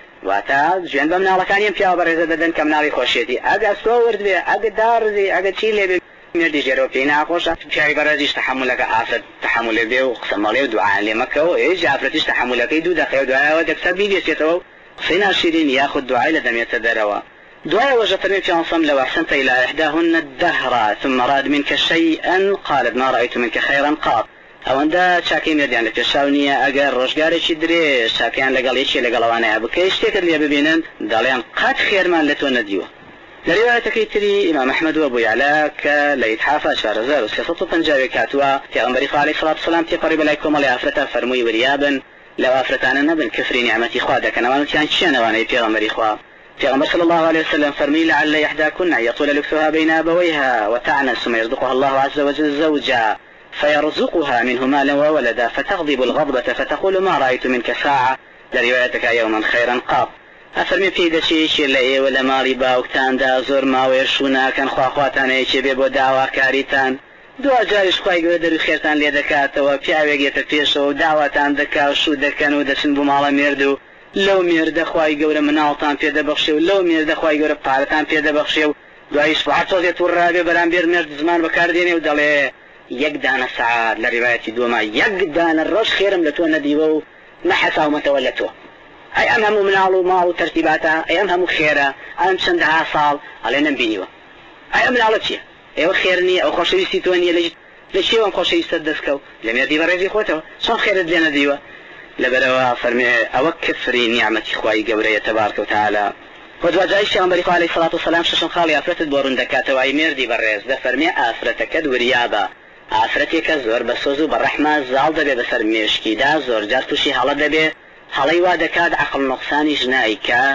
واتا جوێن بە مناڵەکانیان پیاوە بەڕێزە دەدەن کە مناڵی خۆشێتی ئەگە سۆ ورد بێ ئەگە دارزی ئەگە چی لێ بێ مێردی ژێرەوە پێی ناخۆشە پیاوی بەڕێزیش تەحمولەکە ئافرەت تەحمولێ بێ و قسە مەڵێ و دوعایان لێ مەکەوە هێج ئافرەتیش تەحمولەکەی دوو دەقەیە و دوایەوە دەکسە بیبێتێتەوە قسەی ناشیرین یاخود دوعای لە دەمێتە دەرەوە دوایەوەژە فەرمی پیانسەم لەو أحسنت إلى إحداهن الدهر ثم راد منك شيئا قالت ما رأيت منك خيرا قط ئەوەندە چاکەی مێردیان لە پێشاو نییە ئەگەر ڕۆژگارێکی درێژ چاکیان لەگەڵ یەکێ لەگەڵەوانەیە بکەی شتێکت لێ ببینن دەڵێن قەت خێرمان لە تۆ نەدیوە لە ڕێوایەتەکەی تری ئیمام ئەحمەد و ئەبوو یەعلا کە لە ئیتحافا چوار هەزار و سێسەد و پەنجاوێک هاتووە پێغەمبەری خوا عەلەیهی سەڵات وسەلام تێپەڕی بەلای کۆمەڵی ئافرەتە فەرمووی وریابن لەو ئافرەتانە نەبن کفری نیعمەتی خوا دەکەن ئەوانەتیان چیانەوانەی پێغەمبەری خوا پیغمبر صلى الله عليه وسلم فرمي لعل إحداكن يطول لبثها بين أبويها وتعنس ثم يرزقها الله عز وجل زوجا فيرزقها منه مالا وولدا فتغضب الغضبة فتقول ما رأيت منك ساعة لروايتك يوما خيرا قط أفرمي في دشيش اللي ولا مالي باوكتان دا زور ما ويرشونا كان خواخواتان ايشي بيبو دعوة كاريتان دو جارش خواهي قدر خيرتان ليدكات وبيعوية تفيش ودعواتان دكا وشو دكان ودسن بمالا ميردو لو ميرد خواهي قورا مناوطان في دبخشيو لو ميرد خواهي قورا بقارتان في دبخشيو دو عيش بعطوزيت والرابي بران بير ميرد زمان بكارديني ودالي يك دانا سعاد لرواية دوما يك دانا الرش خيرم لتو نديوه نحسا ومتولتو أي أمهمو منالو ماو ترتيباتا أي أمهمو خيرا أم سندها صال علينا بينيوه أي أمنالو تيه أيو خيرني أو خوشي سيتواني لجي لشي وام خوشي يستدسكو لم يدي بريزي خوتو شون خير دينا ديوه لبروا فرمي أو كفري نعمة إخوائي قوري تبارك وتعالى ودواجاي شيخ عليه الصلاة والسلام ششن خالي أفرتت بورون دكاتو أي ميردي بريز ده فرمي أفرتك دوريابا ئافرەتێکە زۆر بەسۆز و بەڕەحمە زاڵ دەبێ بەسەر مێشکیدا زۆر جار تووشی هەڵە دەبێ هەڵەی وا دەکات عەقڵ نوقسانی ژنایی کە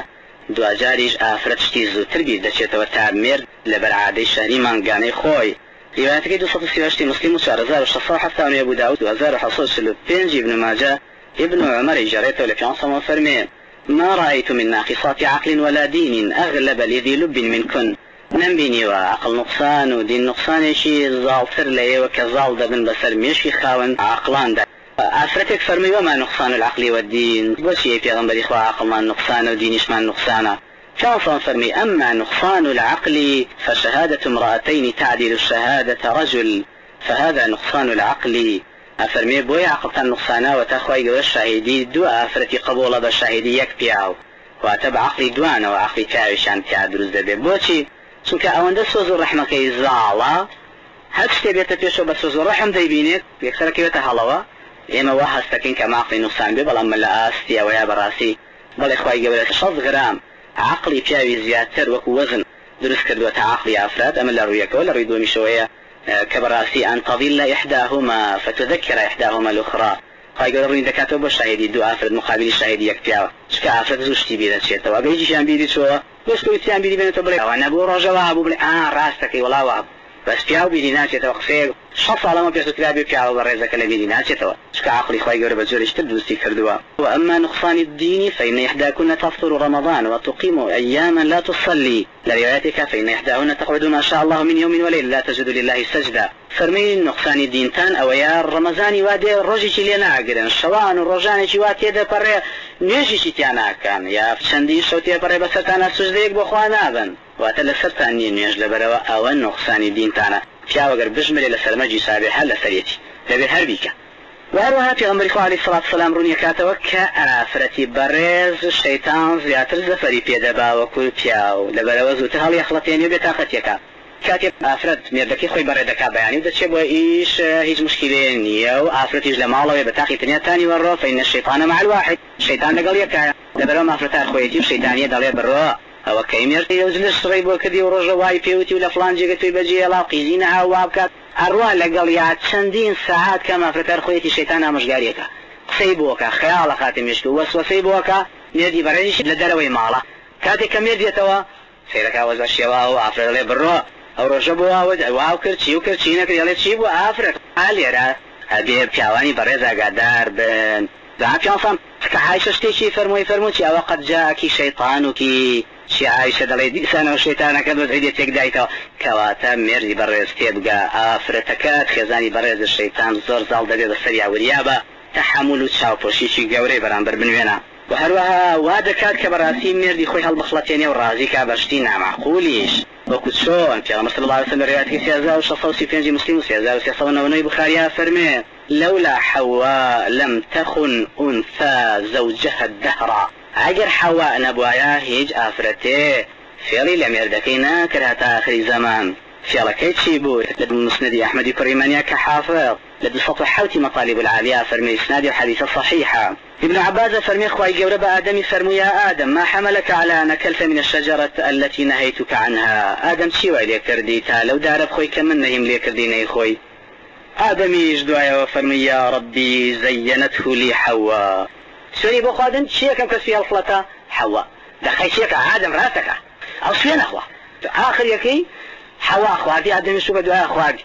دوجاریش ئافرەت شتی زووتر بیر دەچێتەوە تا مێرد لەبەر عادەی شەهری مانگانەی خۆی. روايتك دو صد وسيواشتي مسلم وشار زار وشصار حتى أن أبو داود وزار حصول سلو بينج ابن ماجه ابن عمر جريته لكي صلى فرمي ما رأيت من ناقصات عقل ولا دين أغلب لذي لب منكن نمبيني وعقل نقصان ودين نقصان شي زالتر لي وكزال دبن بسر ميشي خاون عقلان دا أفرتك فرمي وما نقصان العقل والدين بوشي في غنبري خوا عقل ما نقصان ودينش ما نقصان كان فرمي أما نقصان العقل فشهادة امرأتين تعدل شهادة رجل فهذا نقصان العقل أفرمي بوي عقلتا نقصانا وتخوي قول الشهيدي دو أفرتي قبول بالشهيدي يكبيعو واتبع عقلي دوانا وعقلي كاوشان كادروز دبي بوشي چونکە ئەوەندە سۆز و ڕەحمەکەی زاڵە هەر شتێ بێتە پێشەوە بە سۆز و ڕەحم دەیبینێت یەکسەرەکەوێتە هەڵەوە ئێمە وا هەستەکەین کە ماقڵی نوقسان بێ بەڵام من لە ئاستی ئەوەیە بەڕاستی بەڵێ خوای گەورە شەش گرام عقلی پیاوی زیاتر وەکو وەزن دروست کردووە تا عقلی ئافراد ئەمە لە ڕوویەکەوە لە ڕووی دووەمیشەوەیە کە بەڕاستی ئەن تەضیل إحداهما فتذكر إحداهما الأخرى خوای گەورە ڕووی دەکاتەوە بۆ شاهدی دوو ئافرەت مقابلی شاهدی یەک پیاوە چکە ئافرەت زوو شتی بیر دەچێتەوە ئەگەر هیچیشیان بیری چۆوە بەستویان بیری بێنێتەوە بڵێ ئەوە نەبوو ڕۆژەوە هەبوو بڵێ ئا ڕاستەکەی وەڵاوە بەس پیاو بیری ناچێتەوە قسەیەک شەش ساڵەمە پێشترا بێ پیاوە بە ڕێزەکە لە بیری ناچێتەوە چکە عقلی خوای گەورە بە جۆرێشتر دروستی کردووە. وأما نقصان الدين فإن إحداكن تفطر رمضان وتقيم أياما لا تصلي لروايتك فإن إحداهن تقعد ما شاء الله من يوم وليلة لا تسجد لله سجدا فرمي نقصان الدين تان أو يا رمضان وادي الرجل لنا عقرن شوان الرجان جواتي ده بره نيجي تيانا كان يا شندي صوتي بره بس تانا سجديك بخوانا بن واتل سرتاني نيج لبروا أو نقصان الدين تانا پیاوەگەر بژمرێ لە سەرمەجی سابێ هەر لە سەرێتی دەبێ هەر بیکە. وهروەها پێغەمبەری خوا عەلەیهی سەڵات وسەلام ڕوونیەکاتەوە کە ئافرەتی بەڕێز شەیتان زیاتر زەفەری پێدەبا وەکو پیاو لەبەرەوە زووتر هەڵیەخڵەتێنێ و بێتاقەتیەکە کاتێک ئافرەت مێردەکەی خۆی بەڕێ دەکات بەیانی و دەچێت بۆ ئیش هیچ مشکلێ نییە و ئافرەتیش لە ماڵەوەی بەتاقی تەنیاتانی وەڕۆ فەئین الشەیطانە مع الواحد شەیطان لەگەڵ یەکایە لەبەرەوە ئافرەتە خۆیەتی و شەیطانیە دەڵێ بڕۆ ئەوە کەی مێردی ئەوجلس سڕی بۆ کردی و ڕۆژە وای پێوتی و لە فڵان جێگە توی بەجێ هێڵا قیزی نەها وا بکات ئەڕوا لەگەڵ یا چەندین سەعات کەم ئافرەتەر خۆیەتی شەیطان ئامۆژگاریەکە قسەی بۆکە خەیاڵە خاتە مێشک و وەسوەسەی بۆکە مێردی بەڕێزیش لە دەرەوەی ماڵە کاتێک کە مێردێتەوە سیرەکە وەزە شێوا و ئافرەت دەڵێ بڕۆ ئەو ڕۆژە بۆ واو کرد چی و کرد چی نەکرد دەڵێ چی بوو ئافرەت ئالێرە هەبێ پیاوانی بەڕێز ئاگادار بن داپیانسان کە عایشە شتێکی فەرمووی فەرمووی ئەوە قەد جاءکی شەیطانوکی شي عايشة دلي دي سنة وشيطانك دوز عيدي تيك دايتا كواتا ميرزي برز تيبقى آفرتكات خزاني برز الشيطان زور زال دبيض السريع واليابا تحمل وتشاوبو شيشي قوري برانبر بنوينا وهروها وادكات كبراسي ميردي خوي هالبخلتين ورازي كابرشتي معقوليش وكنت شون في غمر صلى الله عليه وسلم رواياتك سيازا وشصة وسيفينجي مسلم وسيازا وسيصة ونوني بخاريا فرمي لولا حواء لم تخن أنثى زوجها الدهر اگر حوا نبوایا هیچ ئافرەتێ فێڵی لە مێردەکەی ناکرد تا آخری زمان فێڵەکەی چی بوو لە مسندی ئەحمەدی کوڕیمانیا کە حافظ لە دوو سەد و حەوتی مەطالب العالية فەرمی ئسنادی و حەدیثە صحیحە. ابن عباس فرمي خوای گەورە بە ئادەمی فەرمووی يا آدم ما حملك على أن أكلت من الشجرة التي نهيتك عنها آدم چی وای لێ کردی تا لەو دارە بخۆی کە من نەهیم لێ کردی نەیخۆی ئادەمیش دوایەوە فەرمووی يا ربي زينته لي حواء سوري بو خادم شيء كم كسفي الخلطة حواء دخل شيء كعادم راسك أو سفين أخوة آخر يكي حواء أخواتي آدم يسوق دعاء أخواتي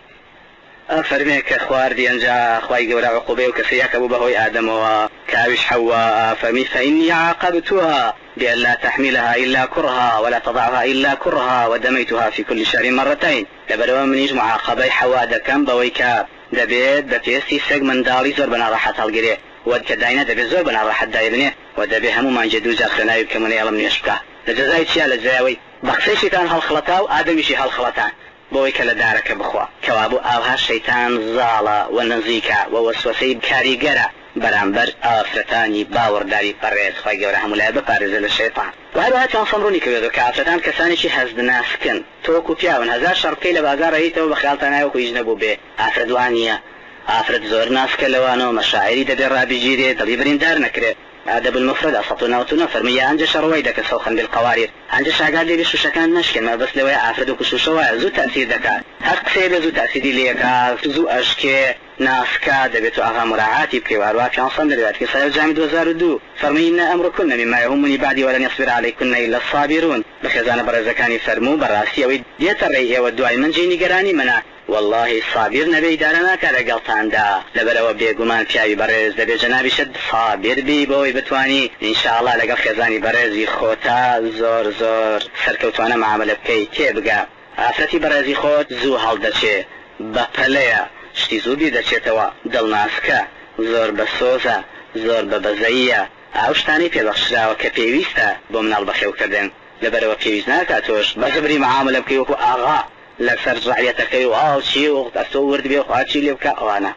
أفرميك أخواتي أنجا أخواتي قولا عقوبي وكسياك أبو بهوي آدم وكاوش حواء فرمي فإني عاقبتها بأن لا تحملها إلا كرها ولا تضعها إلا كرها ودميتها في كل شهر مرتين لبروا من يجمع عقبي حواء دكم بويكا دبيت بتيستي سيق من داري زور بنا راحة القريه ودكداينا دبي زور بنا راح دايرني ودبي همو ما جدو جاخنا يكمن يلم يشبكا لجزاي شيء لجزاوي بخسي شيطان هالخلطا وآدم شي هالخلطان بوي كلا دارك بخوا كوابو اوها الشيطان زالا ونزيكا ووسوسي كاريغرا برامبر آفرتاني باورداري بريز خواهي گوره همو لعبه بارز للشيطان وهذا هاتان صمروني كبيرو كآفرتان كساني شي هزد ناسكن توكو بياون هزار شرقي لبازار رأيته بخيالتان ايوكو يجنبو بي آفردوانية ئافرەت زۆر ناسکە لەوانەوە مەشاعری دەبێ ڕابیگیرێ دڵی بریندار نەکرێت أدب المفرد أسطونا وتنا فرمية أنجش رويدك سوخا بالقوارير أنجش عقاد لي بشوشكان نشكن ما بس لو عفرد وكسوشوا زو تأثير دكا هك سيد زو تأثير ليكا زو أشكي ناسكا دبيتو أغا مراعاتي بكي واروا في عنصان دلوقتي في صحيح جامد وزار الدو فرمينا أمركن مما يهمني بعدي ولن يصبر عليكن إلا الصابرون بخزان برزكاني فرمو براسي أو ديت الرئي والدعاء من جيني قراني منا والله صابر نبي دارنا كذا قلتان دا لبروا بيقومان فياي برز دبي جنابي شد صابر بي بوي بتواني إن شاء الله لقى خزاني برزي خوتا زور زور سركوتوانا معاملة بكي تيبقى ئافرەتی بەڕێزی خۆت زوو هەڵدەچێ بەپەلەیە شتی زوو دەچێتەوە دڵناسکە زۆر بە سۆزە زۆر بە بەزەییە ئەو شتانەی پێبەخشراوە کە پێویستە بۆ مناڵ بەخێوکردن لەبەرەوە پێویست ناکات تۆش بەزبری معاملە بکەی وەکو ئاغا لەسەر ڕعیەتەکەی و ئاو چی و ئەستۆ ورد بێ خوا چی لێ بکە ئەوانە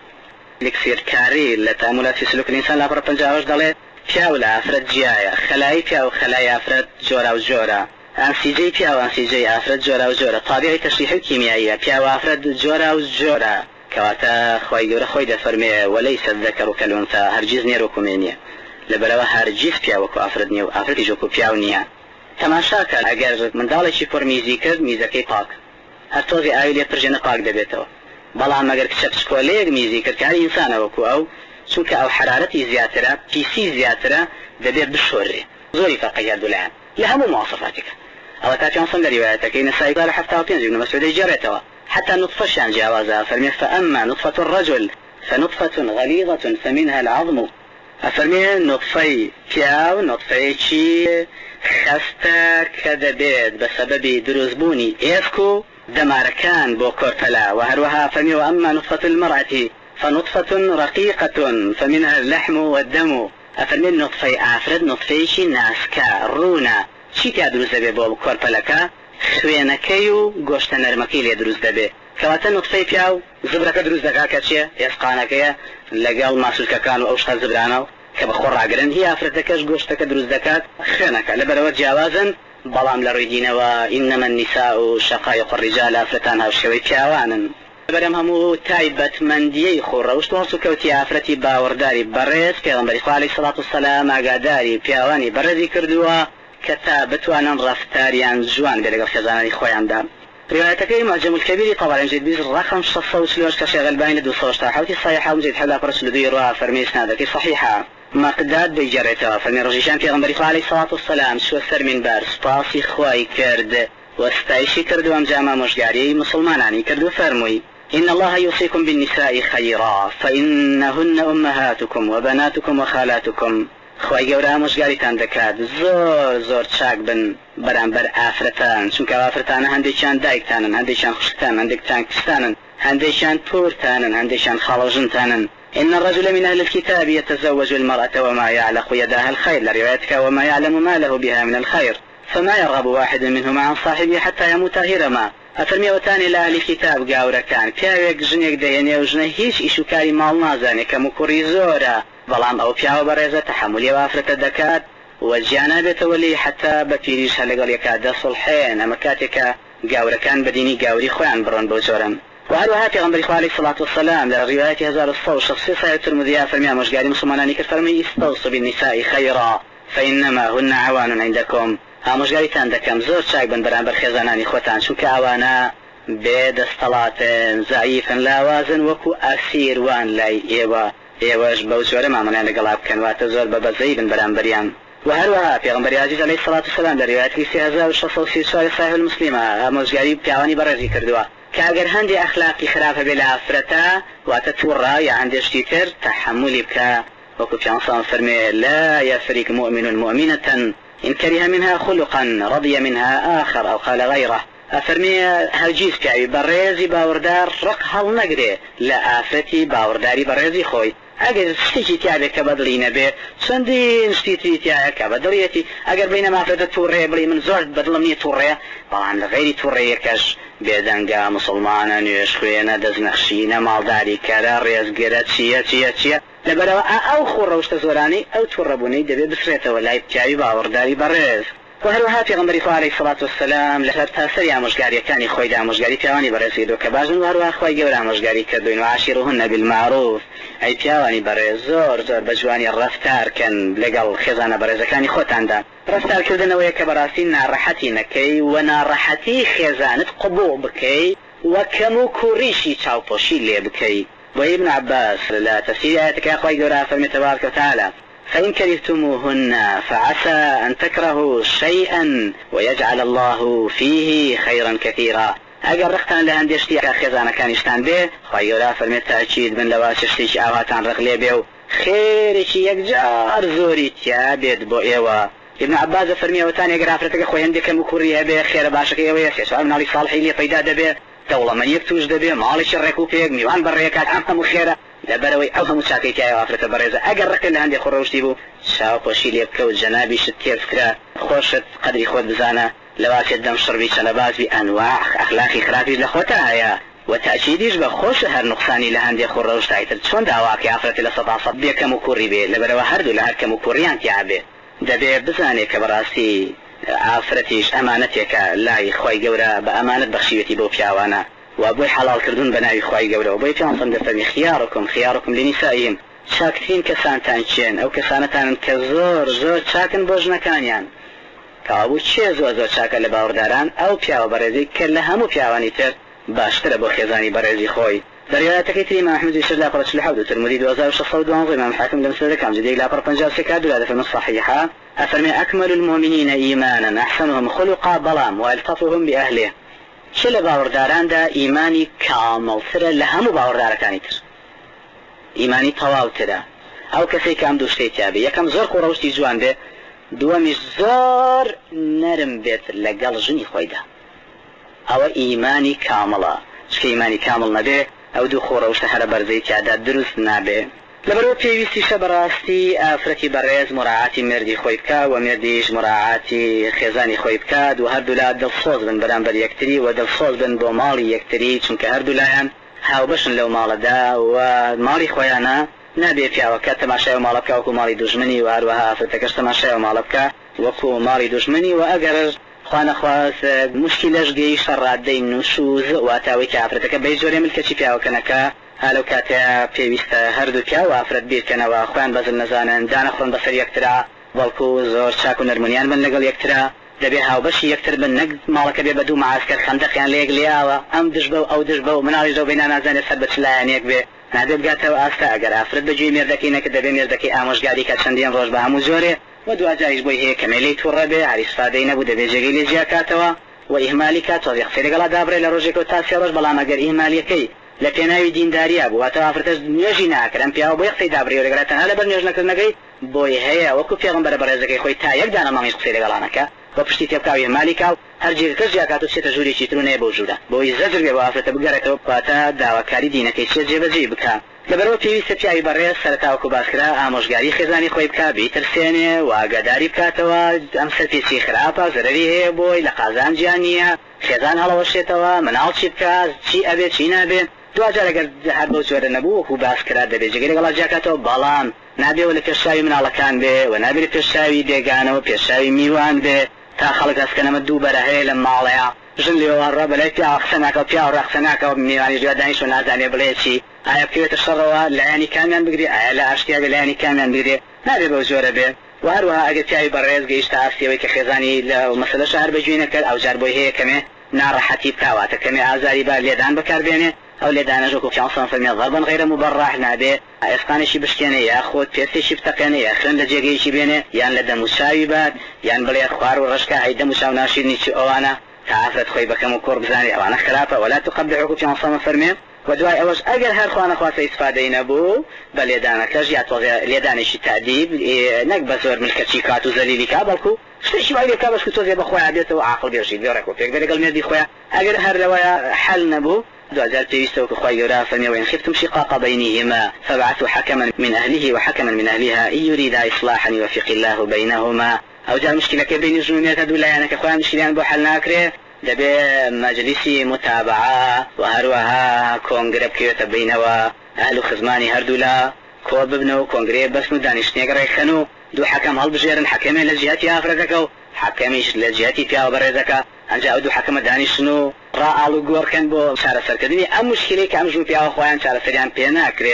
لێکسیرکاری لە تامولاتی سلوک الإنسان لاپەڕە پەنجاوەش دەڵێ پیاو لە ئافرەت جیایە خەلایی پیا و خەلای ئافرەت جۆرا و جۆرە ئەنسیجەی پیا و ئەنسیجەی ئافرەت جۆرا و جۆرە تابعی تەشریحی و کیمیاییە پیا و ئافرەت جۆرا و جۆرە کەواتە خوای گەورە خۆی دەفەرمێ وەلەیسە الذەکەر کەلئونسا هەرگیز نێر وەکو مێ نییە لەبەرەوە هەرگیز پیا وەکو ئافرەت نییە و ئافرەتیش وەکو پیاو نییە تەماشاکە ئەگەر منداڵێکی پڕ میزی کرد میزەکەی پاک هەر تۆزی ئاوی لێ پڕژێنە پاک دەبێتەوە بەڵام ئەگەر کچە پشکۆلەیەک میزی کرد کە هەر ئینسانە وەکو ئەو چونکە ئەو حرارەتی زیاترە پیسی زیاترە دەبێت بشۆڕێ زۆری فەرقی هەردوولایەن لە هەموو مواصفاتێکە ئەوە تا پێنجسەم لە ریوایەتەکەی نەسایی قال حەفتا و پێنج ابن مسعود جێڕێتەوە حتى نطفشان جاوزها فرمي فأما نطفة الرجل فنطفة غليظة فمنها العظم أفرمي نطفي كياو نطفي شي خستا كذبيت بسبب دروزبوني إفكو دماركان بوكور فلا وهروها فرمي وأما نطفة المرأة فنطفة رقيقة فمنها اللحم والدم أفرمي نطفي أفرد نطفي شي ناسكا رونا شي كادروز دبي بوكور فلكا خوێنەکەی و گۆشتە نەرمەکەی لێ دروست دەبێت کەواتە نوتفەی پیا و زبرەکە دروست دەکات کە چییە ئێسقانەکەیە لەگەڵ ماسوولکەکان و ئەو شتە زبرانە و کە بە خۆڕاگرن هی ئافرەتەکەش گۆشتەکە دروست دەکات خوێنەکە لەبەرەوە جیاوازن بەڵام لە ڕووی دینەوە ئینەمە النیساء شقایق الرجال ئافرەتان هاوشێوەی پیاوانن بەرەم هەموو تایبەتمەندیەی خۆڕەوشت و هەڵسوکەوتی ئافرەتی باوەڕداری بەڕێز پێغەمبەری خوا عەلەیهی سەڵات وسەلام ئاگاداری پیاوانی بەڕێزی کردووە كتا بتوانا رفتاريان جوان بلغ خزانة خوياندا روايتكي معجم الكبير طبعا جيد بيز رقم شخصة وسلوش كشيغ الباين لدو صوشتا حوتي صحيحة ومجيد حدا برسل دي روا فرمي سنادكي صحيحة مقداد بيجريتها فرمي رجيشان في غنبري عليه الصلاة والسلام شو السر من بار سباسي خواي كرد واستايشي كرد وامجاما مشقاري مسلماناني كرد فرموي إن الله يوصيكم بالنساء خيرا فإنهن أمهاتكم وبناتكم وخالاتكم خوای گەورە مژگاریتان دەکات زۆر زۆر چاک بن بەرامبەر ئافرەتان چونکە ئافرەتانە هەندێکیان دایکتانن هەندێکیان خوشکتان هەندێکتان کستانن هەندێکیان پورتانن هەندێکیان خاڵەژنتانن إن الرجل من أهل الكتاب يتزوج المرأة وما يعلق يداها الخير لروايتك وما يعلم ما له بها من الخير فما يرغب واحد منهما عن صاحبه حتى يموت هرما أفرمي وتاني لأهل الكتاب قاورا كان پیاوێک ژنێک دەیەنێ و ژنە هیچ ئیشوکاری ماڵ نازانێ کە موکوڕی زۆرە بەڵام ئەو پیاوە بەڕێزە تەحملی ئافرەتە دەکات و گیانە بێتەوە لێی حتا بە پیریش هە لەگەڵ یەکا دەسڵحێن ئەمە کاتێکە گاورەکان بەدینی گاوری خۆیان بڕۆن بۆ جۆرن وهروها پێغەمبەری خوا عەلەیهی سەڵات وسەلام لە ڕیوایەتی هەزار و سەد و شەست صحیح ترمذی فەرمی مژگاری مسلمانانی کرد فەرمی ئیستەوصوا بالنساء خەیرا فإنما هن عوان عندكم ئامۆژگاریتان دەکەم زۆر چاک بن بەرامبەر خێزانانی خۆتان چونکە ئەوانە بێدەستەڵاتن زەعیفن لاوازن وەکو ئەسیروان لای ئێوە ئێوەش بەو جۆرە مامەڵیان لەگەڵا بکەن واتە زۆر بەبەزەی بن بەرامبەریان وهروها پێغەمبەری عەزیز عەلەیهی سەڵات وسەلام لە ریوایەتی سێ هەزار و شەش سەد و سی و چوار صحیح المسلمە ئامۆژگاری پیاوانی بەڕێزی کردووە کە ئەگەر هەندێ ئەخلاقی خراپە بێ لە ئافرەتە واتە تووڕە یا هەندێک شتی تر تەحەمولی بکە وەکو پیانسان فەرمێ لا يفرق مؤمن مؤمنة إن كره منها خلقا رضي منها آخر أو قال غيره أفرمي هرجيز كاوي بريزي باوردار رق هل نقري لا آفتي باورداري بريزي خوي اگر شتێکی تیاابێت کە بەدڵی نەبێ چەندین شتی تایە کە بەدڵیەتی ئەگەر بینە مافرەتە تووڕێ بڵی من زۆر بەدڵم نییە تووڕێ بەڵام لە غەیری تووڕەیەکەش بێدەنگە مسلمانە نوێش خوێنە دەستنەخشینە ماڵداری کەرە ڕێزگرە چییە چییە چییە لەبەرەوە ئەو خوڕەوشتە زۆرانەی ئەو تووڕەبوونەی دەبێت بسرێتەوە لای پیاوی باوەڕداری بەڕێز وهروها پێغەمبەری خوا عەلەیهی سەڵات وسەلام لەسەر تاسەری ئامۆژگاریەکانی خۆیدا ئامۆژگاری پیاوانی بەڕێزی دۆ کە باشن وهروها خوای گەورە ئامۆژگاری کردوین و عاشیروهن بالمعروف ئەی پیاوانی بەڕێز زۆر زۆر بە جوانی ڕەفتارکەن لەگەڵ خێزانە بەڕێزەکانی خۆتاندا. ڕەفتارکردنەوەیە کە بەڕاستی ناڕەحەتی نەکەی و ناڕەحەتی خێزانت قبوڵ بکەی و کەم و کوڕیشی چاوپۆشی لێ بکەی. بۆ ابن عباس لا تفسير آياتك يا أخوي قرأ فرمي تبارك وتعالى فإن كرهتموهن فعسى أن تكرهوا شيئا ويجعل الله فيه خيرا كثيرا. اگر رختان لهندی اشتیا خزانه کانشتان به خواهی را فرمید تأکید بن لواسشتیش آواتان رقلی بیو خیرشی یک جار زوری تیا بید بو ایوا. ابن عباس فرمی وتانی اگر افرتک خوی هندی کم کوریه به خیر باشه که ایوا یه سوال نالی صالحی لی پیدا دبه دولة من یکتوش دبه مالش رکوپیک میوان بریکات هم خیره لبروي أو هم شاكي كاي وافرت بريزة أجر ركن عندي خروجتي بو شاو بوشي لي بكو جنابي شتير فكرة خوشت قدري خود بزانا لواسي الدم شربي شنباز بأنواع أخلاقي خرافي لخوتها هيا وتأكيديش بخوش هر نقصاني لهندي خروجتي عيتر شون دعواك عفرت لسطع صبية كمكوري بي لبروا هردو لهر كمكوريان تيعبي دبي بزاني كبراسي عفرتيش أمانتك لا خوي جورا بأمانة بخشيتي بو بياوانا وابوي حلال كردون بناوي خواهي قوله وابوي كان صندفني خياركم خياركم لنسائهم شاكتين كسانتان چين او كسانتان كزور زور شاكن بوجنكانيان كابو چه زور زور شاكا لباورداران او پیاو برزي كلا همو پیاواني تر باشتر بو خيزاني برزي خوي درياتك كتير امام احمد يشهد لا قرأت الحوض الترمذي دوازار وشخص ودوان امام حاكم دمسر كام جديد لا قرأ بنجار سكاد ولا في الصحيحة افرمي اكمل المؤمنين ايمانا احسنهم خلقا بلام والطفهم باهله شل باورداران دا ایمانی کامل تر لهمو باوردارکانی تر ایمانی تواو تر او کسی کام دوشتی تیابی یکم زور قروشتی جوان به دومیش زور نرم بیت لگل جنی خویده او ایمانی کاملا چکه ایمانی کامل نبه او دو خوروشت هر برزی تعداد درست نبه لبرو پیوستی شبراستی افرتی برز مراعاتی مردی خوی بکا و مردیش مراعاتی خزانی خوی بکا و هر دولا دلسوز بن برانبر یکتری و دلسوز بن بو مالی یکتری چونکه هر دولایم هاو بشن لو مال دا و مالی خویانا نبی پیاوکا تماشای و مال بکا وکو مالی دجمنی و هروها افرتکش تماشای و مال بکا وکو مالی دجمنی و اگر خوانا خواست مشکلش گی شرات دین نشوز و تاوی که افرتک بیجوری ملکچی پیاوکنکا هلو كاتيا بيويست هردو كا وافرد بيت كنا واخوان بزل نزانن دانا خرن بسر يكترا والكو زور شاكو نرمونيان من لقل يكترا دبيها وبشي يكتر بن نقد مالك بي بدو معسكر خندق يعني ليق لياوا ام دجبو او دجبو مناري جو بينا نازان سبت لا يعني يكبي نادي بقاتا واستا اگر افرد بجي ميردكي نك دبي ميردكي اموش قادي كاتشندين روج بهمو زوري ودو اجايش بوي هي كميلي توربي عريس فادين ابو دبي جيغي لجياكاتوا واهمالي كاتوا يغفر قلا دابري لروجيكو تاسي روج بلا مگر اهمالي كي لپێناوی دینداریە بوو واتە ئافرەتەش نوێژی ناکرێن پیاوە بۆ یەخسەی دابڕی و لەگەڵ تەنها لەبەر نوێژنەکردنەکەی بۆی هەیە وەکو پێغەمبەر بەڕێزەکەی خۆی تا یەک دانە ماڵیش قسەی لەگەڵانەکە بۆ پشتی تێبکاوی مالیکا و هەر جێگەکەش جیاکات و چێتە ژووری ترونەیە بۆ ژوورە بۆی زەجر بێ بۆ ئافرەتە بگەڕێتەوە واتە داواکاری دینەکەی چێ جێبەجێ بکە لەبەرەوە پێویستە پیاوی بەڕێز سەرەتاوەکو باسکرا ئامۆژگاری خێزانی خۆی بکە بیترسێنێ و ئاگاداری بکاتەوە ئەم سەرپێچی خراپە زەرەری هەیە بۆی لە قازان گیان نییە خێزان هەڵەوەشێتەوە مناڵ چی بکات چی ئەبێ چی نابێت دوجار اگر هر بو جوره نبوو و باس کرد دبی جگری گلا جاکاتو بالام نبی ولی پیشاوی من علاکان به و نبی پیشاوی دیگانه و پیشاوی میوان به تا خلق از کنم دو بره لما علیا جن لیوان رب لیتی اخسناک و پیاو رخسناک و میوانی جو دانش و نازانی بلیچی آیا پیوت شروا لعنی کامیان بگری آیا لا اشتیا لعنی کامیان بگری نبی بو جوره به و هر وها اگر پیاوی برز گیشت آسیوی که خزانی ل مثلا شهر بجوینه کل او جار بوی هی کمی ناراحتی بتاوات کمی آزاری با لیدان بکار بینه او لدانا جوكو في عصام فرمي ضربا غير مبرح نابي اسقاني شي بشكيني ياخذ بيسي شي بتقيني ياخن لجيجي شي بيني يان لدى مساوي بعد يان بلي اخبار ورشكا عيد مساو ناشيني شي اوانا تعافرت خوي بكم كورب زاني اوانا خلافه ولا تقبحوكو في عصام فرمي ودواي اوش اجر هر خوانا خواص استفاده نبو بل يدانا كجي اتوغي ليداني شي تعذيب نك بزور ملكتي كاتو زليلي كابلكو شتي بايدي كابش كنتو زي بخويا عبيته عاقل بيرشي بيركو فيك دغل ميدي خويا اجر هر روايه حل نبو دوزال تيستوك خوي يرا فمي وإن خفتم شقاق بينهما فابعثوا حكما من أهله وحكما من أهلها إن يريد إصلاحا يوفق الله بينهما أو جاء مشكلة بين الجنونيات هدول يعني كخوان مشكلة بو حل ناكره دبي مجلسي متابعة وهروها كونغرب كيوتا بينوا أهل خزماني هردولا كوب ببنو كونغريب بس ندانش نيقرا يخنو دو حكم هالبجيرن حكمين لجهتي أفرزكو حكميش لجهتي فيها وبرزكا أنجا دو حكم دانشنو رأى لو غور كان بو شارع سركدني ام مشكله كم جو بيا خوان شارع سريان بينا كري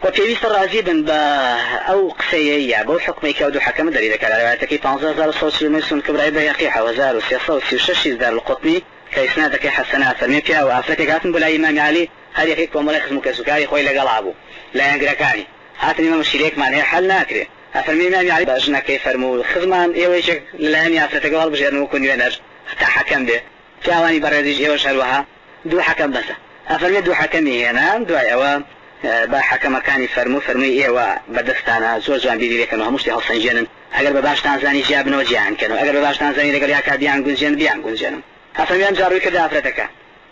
وبيويست الرازي بن با أو قسية بو حكمي كودو حكم دليل كلا روايتك بانزا زار صوت المسون كبرى بيقي حوزار وسياسة وسيوشش دار القطني كإسنادك حسنات فرميكيا وأفريقيا قاتن بلا إمام علي هذه يخيك ومريخ مكسوكاري خوي لقلابو لا ينقركاني هاتني ما مشيليك معناها حل ناكري أفرمي إمام علي باجنا كيف فرمو خزمان إيويشك للهمي أفريقيا قلب جيرنو كن ينر حتى حكم به في أواني برديج إيوش هلوها دو حكم بس أفرمي دو حكمي هنا دو أيوة با حكم كاني فرمو فرمي إيوة بدستانا زور زوان بيدي لكن هموش تهل سنجنن أجر بباش تنزاني جابن وجيان كانوا أجر بباش تنزاني لقل ياكا بيان قنجن بيان قنجن أفرمي أم جاروي كده أفرتك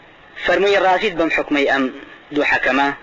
فرمي الرازيد بم حكمي أم دو حكمة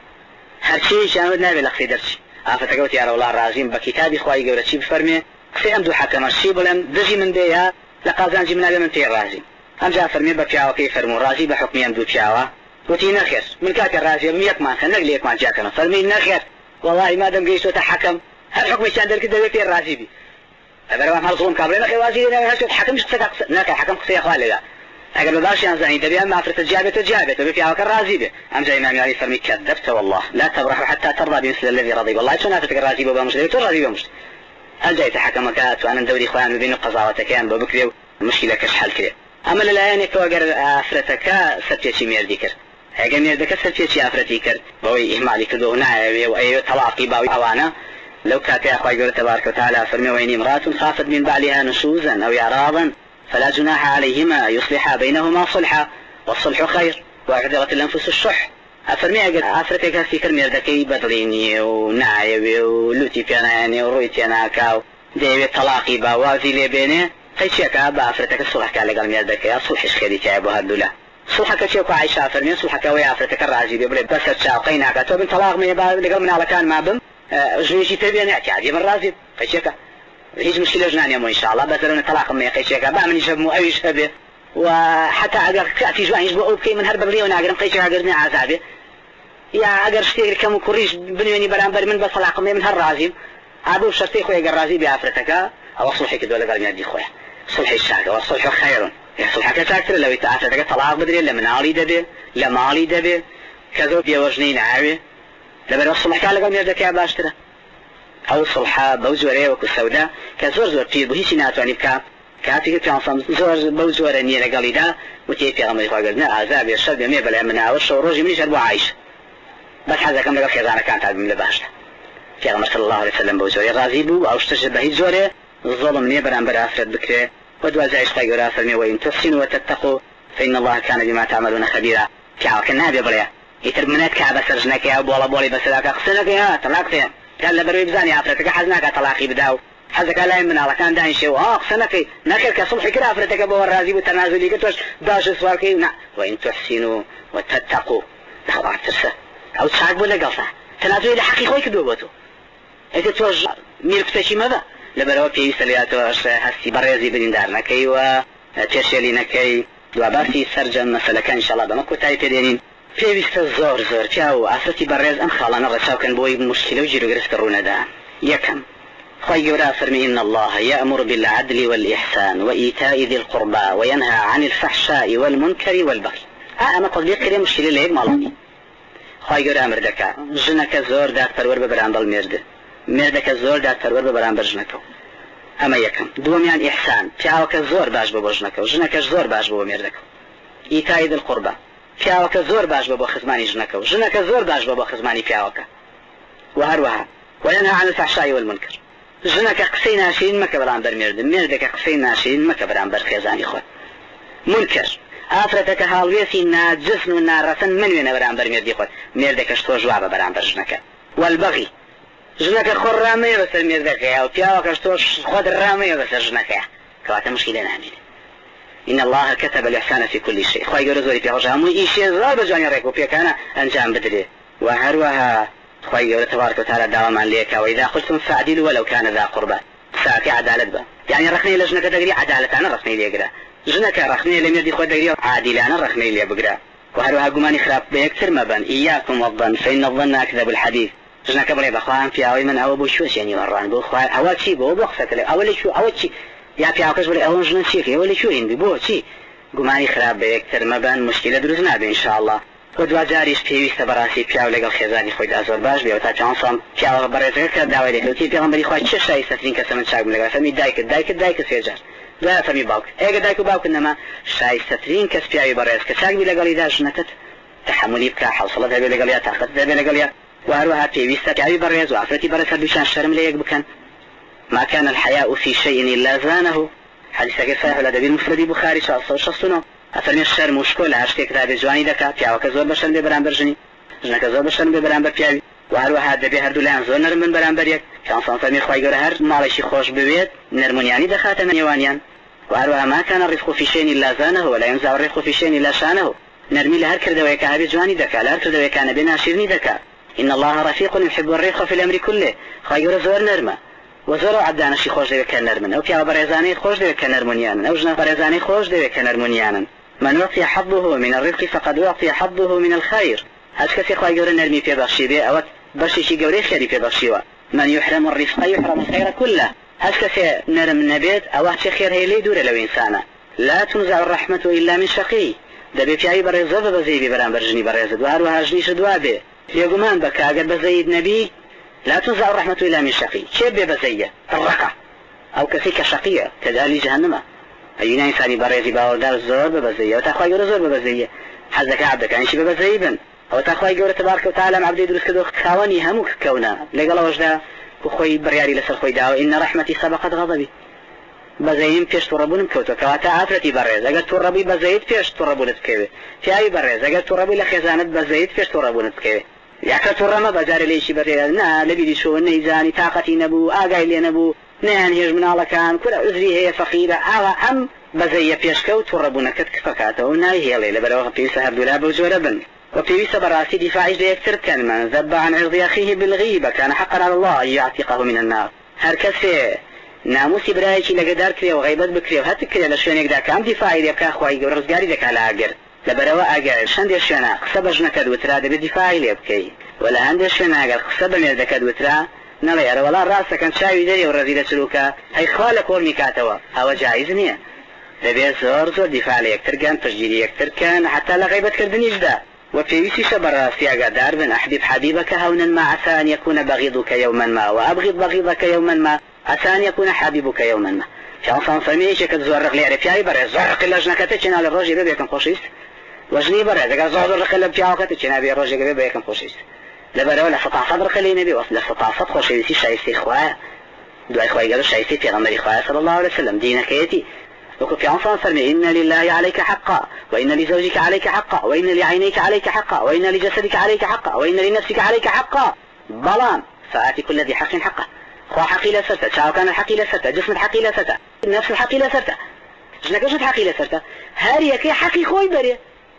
هرشي شانود نابي لقصي درشي أفرتك وتي على الله الرازيم بكتابي خواهي قولة شي بفرمي قصي أم دو حكمة شي بلن دجي من بيها لقازان جي من هذا من في الرازي أم جا فرمي بكياوة كي فرمو الرازي بحكمي أم دو كياوة وتي نخير من كاك الرازي ميك مان خنق ليك مان جاكنا فرمي نخير والله ما دم قيسو تحكم هل حكمي شان دلك دلك في الرازي بي أبرا ما مرظلم كابرين أخي وازي لنا هل حكم مش قصة ناكا حكم قصية خوالي أقل بباش ينزعني دبي أما أفرت الجابة الجابة وبكي عوك الرازي به أم جاي إمام علي فرمي كذبت والله لا تبرح حتى ترضى بمثل الذي رضي والله شو نافتك الرازي بابا مشتري ترضي بمشت هل جاي تحكمك وأنا ندوري خوان وبين قضاوتك أن ببكري مشكلة كشحال كده أما للآن كوغر أفرتك ستيشي مير ذكر هاجم مير ذكر ستيشي أفرتي كر بوي إهمالي كدو نعي وأي طلاقي باوي أوانا لو كانت يا أخوي يقول تبارك وتعالى فرمي وإن امرأة خافت من بعلها نشوزا أو إعراضا فلا جناح عليهما يصلحا بينهما صلحا والصلح خير وأعذرت الأنفس الشح أفرمي أفرتك في كرمي ذكي بدليني ونعي ولوتي بيانا يعني ورويتي أنا كاو ديوي طلاقي باوازي لي بيني قيشيك أبا أفرتك الصلح كالي قال مير ذكي الصلح إشخيري تعبها الدولة صلحك شيك وعيشة أفرمي صلحك ويا أفرتك الرازي بيبري بس تشاقينك توبن طلاق من يبال لقل من على كان ما بم جنيشي تبين اعتيادي من رازي قيشيك هيج مشكلة جنانية مو إن شاء الله بس لنا طلاق ما يقيشيك بعمل يشب مو أي شبه وحتى أقر كأتي جوان يشبه أوكي من هرب بريون أقر قيشيك أقرني عذابه يا أقر شتير كم كوريش بنيوني برامبر من بس طلاق من هالرازي أبو شرطي خويا أقر رازي بأفرتك أو صلحي كدولة قال ميادي خويا صلحي الشاكة والصلح خير يا صلحك شاكتر لو يتعافرتك طلاق بدري لمن عالي دبي لمالي دبي كذو بيوجنين عاوي لبر الصلح قال قال ميادك يا باشتره أو صلحة بوزورة وكسودة كزور زور في بهي سنات ونبكا كافي كان زور بوزورة نيرة قليدا وتي في غمر قالنا عذاب يشرب يمي بلا من عوش وروج من شرب عايش بس هذا كم لقى خزانة كانت على من لباشة في غمر صلى الله عليه وسلم بوزورة غازيبو أو اشتجب بهي زورة الظلم نيبر أن برافرد بكرة ودوازعش قيقرا فرمي وإن تحسنوا وتتقوا فإن الله كان بما تعملون خبيرا كعو كنا بيبريا يترمنات كعبة سرجناك يا أبو الله بولي بس لك أخسنك يا طلقتين قال لبروي بزاني أفرتك حزناك طلاقي بداو حزك لا من على كان داين شيء آه أخسنك نكر كصلح كده أفرتك أبو الرازي وتنازلي كتوش داش سواركي نعم وإن تحسنوا وتتقوا لخضع ترسى أو تشاك ولا قصة تنازلي لحقيقي كدوبتو إذا توج ميرك تشي ماذا لبروي في سلياتو هسي بريزي بدين دارنا كي وتشيلينا كي دواباسي سرجن مثلا كان إن شاء الله بمكو تاي تدينين پێویستە زۆر زۆر پیاو ئافرەتی بەڕێز ئەم خاڵانە ڕەچاوکەن بۆی مشکلە و گیرۆگرست ڕوونەدا یەکەم خی گەورە فەرمی إن الله يأمر بالعدل والإحسان وإيتاء ذي القربى وينهى عن الفحشاء والمنكر والبغي ئەمە تطبیق کرێ مشکلە لە یەک ماڵەتی خی گەورە ئەمر دەکا ژنەکە زۆر دادپەروەر بە بەرامبەر مێردە مێردەکە زۆر دادپەروەر بە بەرامبەر ژنەکە ئەمە یەکەم دووەمیان ئیحسان پیاوەکە زۆر باش بە بۆ ژنەکە و ژنەکەش زۆر باش بۆ مێردەکە ئیتاء ذي القربى پیاوەکە زۆر باش بە بۆ خزمانی ژنەکە و ژنەکە زۆر باش بە بۆ خزمانی پیاوەکە و هەروەها وينهى عن الفحشاء والمنكر ژنەکە قسەی ناشرین مەکە بەرامبەر مێردە مێردەکە قسەی ناشرین مەکە بەرامبەر خێزانی خۆت منکر ئافرەتەکە هاڵوێسی ناجسن و ناڕەسەن منوێنە بەرامبەر مێردی خۆت مێردەکەش تۆ ژوا بە بەرامبەر ژنەکە والبغي ژنەکە خۆ ڕامەیە بەسەر مێردەکەیە و پیاوەکەش تۆ خۆت ڕامەیە بەسەر ژنەکەیە کەواتە مشکلە نامێنێت إن الله كتب الإحسان في كل شيء خواهي قولوا زوري في عجام وإيشي زار بجواني ريكو بيكانا أنجام بدري وهروها خواهي قولوا تبارك وتعالى داوما ليك وإذا قلتم فعدلوا ولو كان ذا قربى ساكي عدالة با يعني رخني لجنك دقري عدالة أنا رخني لي قرا جنك رخني لم يدي خود دقري عادل أنا رخني لي بقرا وهروها قماني خراب بيكتر مبان إياكم والظن فإن الظن أكذب الحديث جنك بري بخوان في أوي من أو بوشوش يعني مران بخوان أول شي بو بخصة أول شو أول شي يا پیاوەکەش بڵێ ئەوە ژنە چێکە ئەوە لە کوێ هێندی بۆچی گومانی خراپ بە یەکتر مەبەن مشکلە دروست نابێ ئینشاءالله و دوجاریش پێویستە بەڕاستی پیاو لەگەڵ خێزانی خۆیدا زۆر باش بێ و تا چەند ساڵ پیاوە بەڕێزەکە کە داوای دەکەوتی پێغەمبەری خوا چه شایستەترین کەسە من چاکم لەگەڵ فەرمی دایکت دایکت دایکت سێجار دوای فەرمی باوک ئێگە دایک و باوکت نەما شایستەترین کەس پیاوی بەڕێز کە چاک بی لەگەڵیدا ژنەکەت تحملی بکە حوصلە دەبێ لەگەڵیا تاقەت دەبێ لەگەڵیا و هەروەها پێویستە پیاوی بەڕێز و ئافرەتی بەڕێز هەردووشیان شەرم لە یەک بکەن ما كان الحياء في شيء إلا زانه حديث صحيح لدى المفرد بخاري شخص شخصنا أفرمي الشر مشكل عشق كتاب جواني دكا پیاوە کە زۆر بەشەن بێ بەرامبەر ژنی ژنەکە زۆر بەشەن بێ بەرامبەر پیاوی و هەروەها دەبێ هەردوولایان زۆر نەرم بن بەرامبەر یەک چەند فەرمی خوای گەورە هەر ماڵێکی خۆش بوێت نەرمونیانی دەخاتە نێوانیان و هەروەها ما كان الرفق في شيء إلا زانه ولا ينزع الرفق في شيء إلا شانه نەرمی لە هەر کردەوەیەکە هەبێ جوانی دەکا لە هەر کردەوەیەکە نەبێ ناشیرنی دەکا إن الله رفيق يحب الرفق في الأمر كله خوای گەورە زۆر نەرمە وزۆر عەبدانەشی خۆش دەوێت کە نەرمن ئەو پیاوە بەڕێزانەی خۆش دەوێت کە نەرمونیانن ئەو ژنە بەڕێزانەی خۆش دەوێت کە نەرمونیانن من أعطي حظه من الرفق فقد أعطي حظه من الخير هەچ کەسێ خوای گەورە نەرمی پێبەخشی بێ ئەوە بەشێکی گەورەی خێری پێبەخشیوە من يحرم الرفق يحرم الخير كله هەچ کەسێ نەرم نەبێت ئەوە چه خێر هەیە لێی دوورە لەو ئینسانە لا تنزع الرحمة إلا من شقي دەبێ پیاوی بەڕێز زۆر بەبەزەی بێ بەرامبەر ژنی بەڕێزت و هەروەها ژنیشت دوا بێ بێگومان بکە ئەگەر بەزەیت نەبی لا تنزع الرحمة إلا من شقي كيف ببزية الرقع أو كسيك شقية كجالي جهنم أينا إنساني بريزي باودار زور ببزية وتأخوى يقول زور ببزية حزك عبدك يعني شي ببزية بن أو تأخوى يقول تبارك وتعالى عبدي يدرس كدو خاوني همك كونا لقال وجدا وخوي برياري لسر خوي داو إن رحمتي سبقت غضبي بزيين فيش تربون كوتو كواتا عفرتي بريز أقل تربي بزيد فيش تربون تكيوي في أي بريز أقل تربي لخزانة بزيد فيش تربون تكيوي یاکە تووڕەمە بەجارە لێشی بەڕێ نا لەبیری شۆ نەیزانی تااقەتی نەبوو ئاگای لێ نەبوو نەیان هێژ مناڵەکان کورە عزری هەیە فەقیرە ئاوا ئەم بەزەیە پێشکە و تووڕەبوونەکەت کفەکاتەوە نایهێڵێ لەبەرەوە پێویستە هەردوولا بەو جۆرە بن وپێویستە بەڕاستی دیفاعیش لە یەکتر بکەن من ذب عن عرض أخيه بالغيبة كان حقا على الله أن يعتقه من النار هەر کەسێ ناموسی برایەکی لەگەدار کرێ و غیبەت بکرێ و هەت کرێ لە شوێنێکدا کە ئەم دیفاعی لێ بکا خوای گەورە ڕزگاری دەکا لە ئاگر لەبەرەوە ئەگەر شەندێک شوێنە قسە بە ژنەکەت وترا دەبێت دیفاعی لێ بکەی و لە هەندێک شوێنە ئەگەر قسە بە مێردەکەت وترا نەڵێ ئەرە وەڵا ڕاستەکەن چاوی دەرێ و ڕەزی دەچلوکە هەی خوا لە کۆڵ میکاتەوە ئەوە جایز نییە دەبێت زۆر زۆر دیفاع لە یەکتر گەن پشتگیری یەکتر کەن حتا لە غیبەتکردنیشدا وفيويسيش براسي أقدار بن أحبب حبيبك هونا ما عسى أن يكون بغيضك يوما ما وأبغض بغيضك يوما ما عسى أن يكون حبيبك يوما ما شانصان فميش كتزورق لي عرفياي برز زورق لجنة كتشنا للرجل بيكم خوشيس وجني برز أقا زورق لبجاو كتشنا بي الرجل بيكم خوشيس لبرا ولا فطع صدرق لي نبي وصل فطع صدق خوشيسي شايستي خواه دعاء خواه قالوا شايستي في غمري خواه صلى الله عليه وسلم دينك يتي وكفي عنصان فرمي إن لله عليك حقا وإن لزوجك عليك حقا وإن لعينيك عليك حقا وإن لجسدك عليك حقا وإن لنفسك عليك حقا ظلام فآتي كل ذي حق حقه خوا حقي لسرته شاو كان الحقي لسرته جسم الحقي لسرته نفس الحقي لسرته جنك جد حقي لسرته هاري كي حقي خوي بري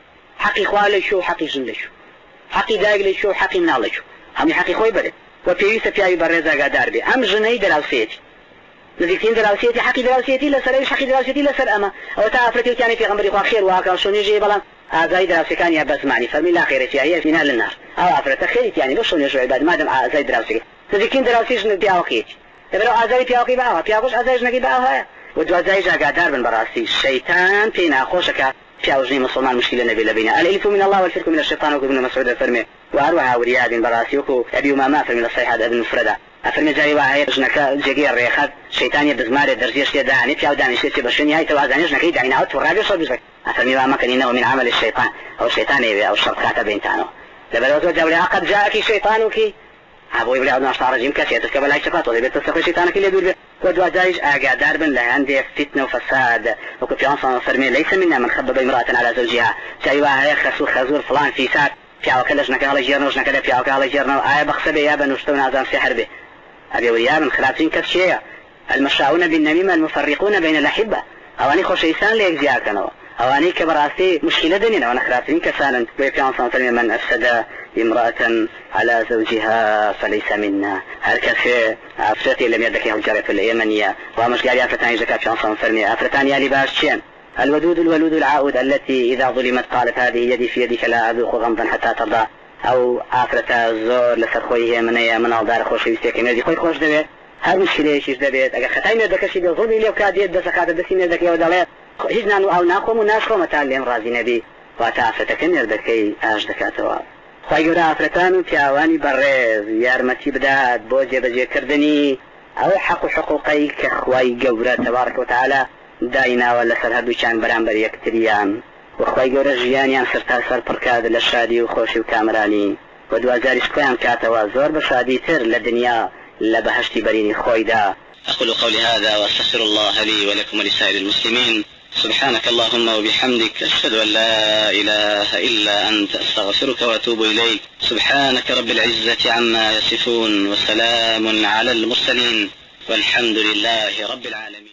حقي خوا ليشو حقي جن ليشو حقي دايق ليشو حقي منال ليشو هم حقي خوي بري وفي يوسف يا برزا قادر بي أم جني دراوسيتي نزيكتين دراوسيتي حقي دراوسيتي لسر حقي دراوسيتي لسر أما أو تعرفتي وكان في غمري خوا خير واقع شو نيجي بلان أعزائي دراوسي كان يبس معني فرمي لا خيرتي هي في نار النار أو عفرت خيرتي يعني بشو نيجي عباد ما دام أعزائي دراوسي نزيكتين دراوسي جن بياوقيتي تبرو أعزائي بياوقي باها بياوقش أعزائي جنكي باها ودوازائي جا قادر بن براسي الشيطان فينا خوشك فياوجني مسلمان مشكلة نبي لبينا الإلف من الله والشرك من الشيطان وابن مسعود الفرمي وأروها ورياد بن براسي وكو أبي وماما فرمي الصحيحة ابن مفردة أفرمي جاي واعي جنكا جيجي الريخات شيطان يبزمار درجيش يدعني فياو داني شيء بشني هاي توازعني جنكي دعني نعود والراجل صوب جزك أفرمي وما كان إنه من عمل الشيطان أو الشيطان يبي أو الشرط كاتب بينتانو لبلوتو جاولي قد جاءك شيطانك أبو يبلي عدنا أشطار رجيم كاسية تسكب لها شفاط وذي بيتصفي شيطانك اللي يدور ودوا جايج أقادار بن لعندي فتنة وفساد وكفي عنصان فرمي ليس منا من خبب امرأة على زوجها جايواها يخسو خزور فلان في ساك في عوكلش نكا على جيرنا وش نكا في عوكا على جيرنا آية بخصبه يابا نشتون عزام سحر به أبي وريا من خلافين كفشية المشاؤون بالنميمة المفرقون بين الأحبة أواني خوش إيسان ليك زياكنوا أواني كبراسي مشكلة دنيا وانا خلافين كسانا ويبي عنصان فرمي من أفسد امرأة على زوجها فليس منا هركسي أفرتي لم يدكي الجارة اليمنية ومش قال يا فتاني زكاة في عنصان فرمي أفرتان يا لباشين الودود الولود العاود التي إذا ظلمت قالت هذه يدي في يدك لا أذوق غمضا حتى ترضى أو عفرة الزور لسر خويه من هي من الدار خوش يستيقي مردي خوي خوش دبيت هذا مشكلة إيش دبيت أجا ختاي مردك شيء ظلمي لي وكاد يد سكاد دسي مردك يا ودالي هجنا أو ناخو مناش خو متعلم رازي نبي واتە ئافرەتەکە نێردەکەی ئاش دەکاتەوە. خی گەورە ئافرەتان و پیاوانی بەڕێز یارمەتی بدات بۆ جێبەجێکردنی ئەو حەق و حقوقی کە خی گەورە تەبارەکە و تەعالە دایناوە لەسەر هەردووچیان بەرامبەر یەکتریان وەخوای گەورە ژیانیان سەرتاسەر پڕکات لە شادی و خۆشی و کامرانی و دوازاری سپیان کاتەوە زۆر بە شادی تر لە دنیا لە بەهشتی بەرینی خۆیدا. أقول قولي هذا وأستغفر الله لي ولكم ولسائر المسلمين. سبحانك اللهم وبحمدك أشهد أن لا إله إلا أنت أستغفرك وأتوب إليك. سبحانك رب العزة عما يصفون وسلام على المرسلين والحمد لله رب العالمين.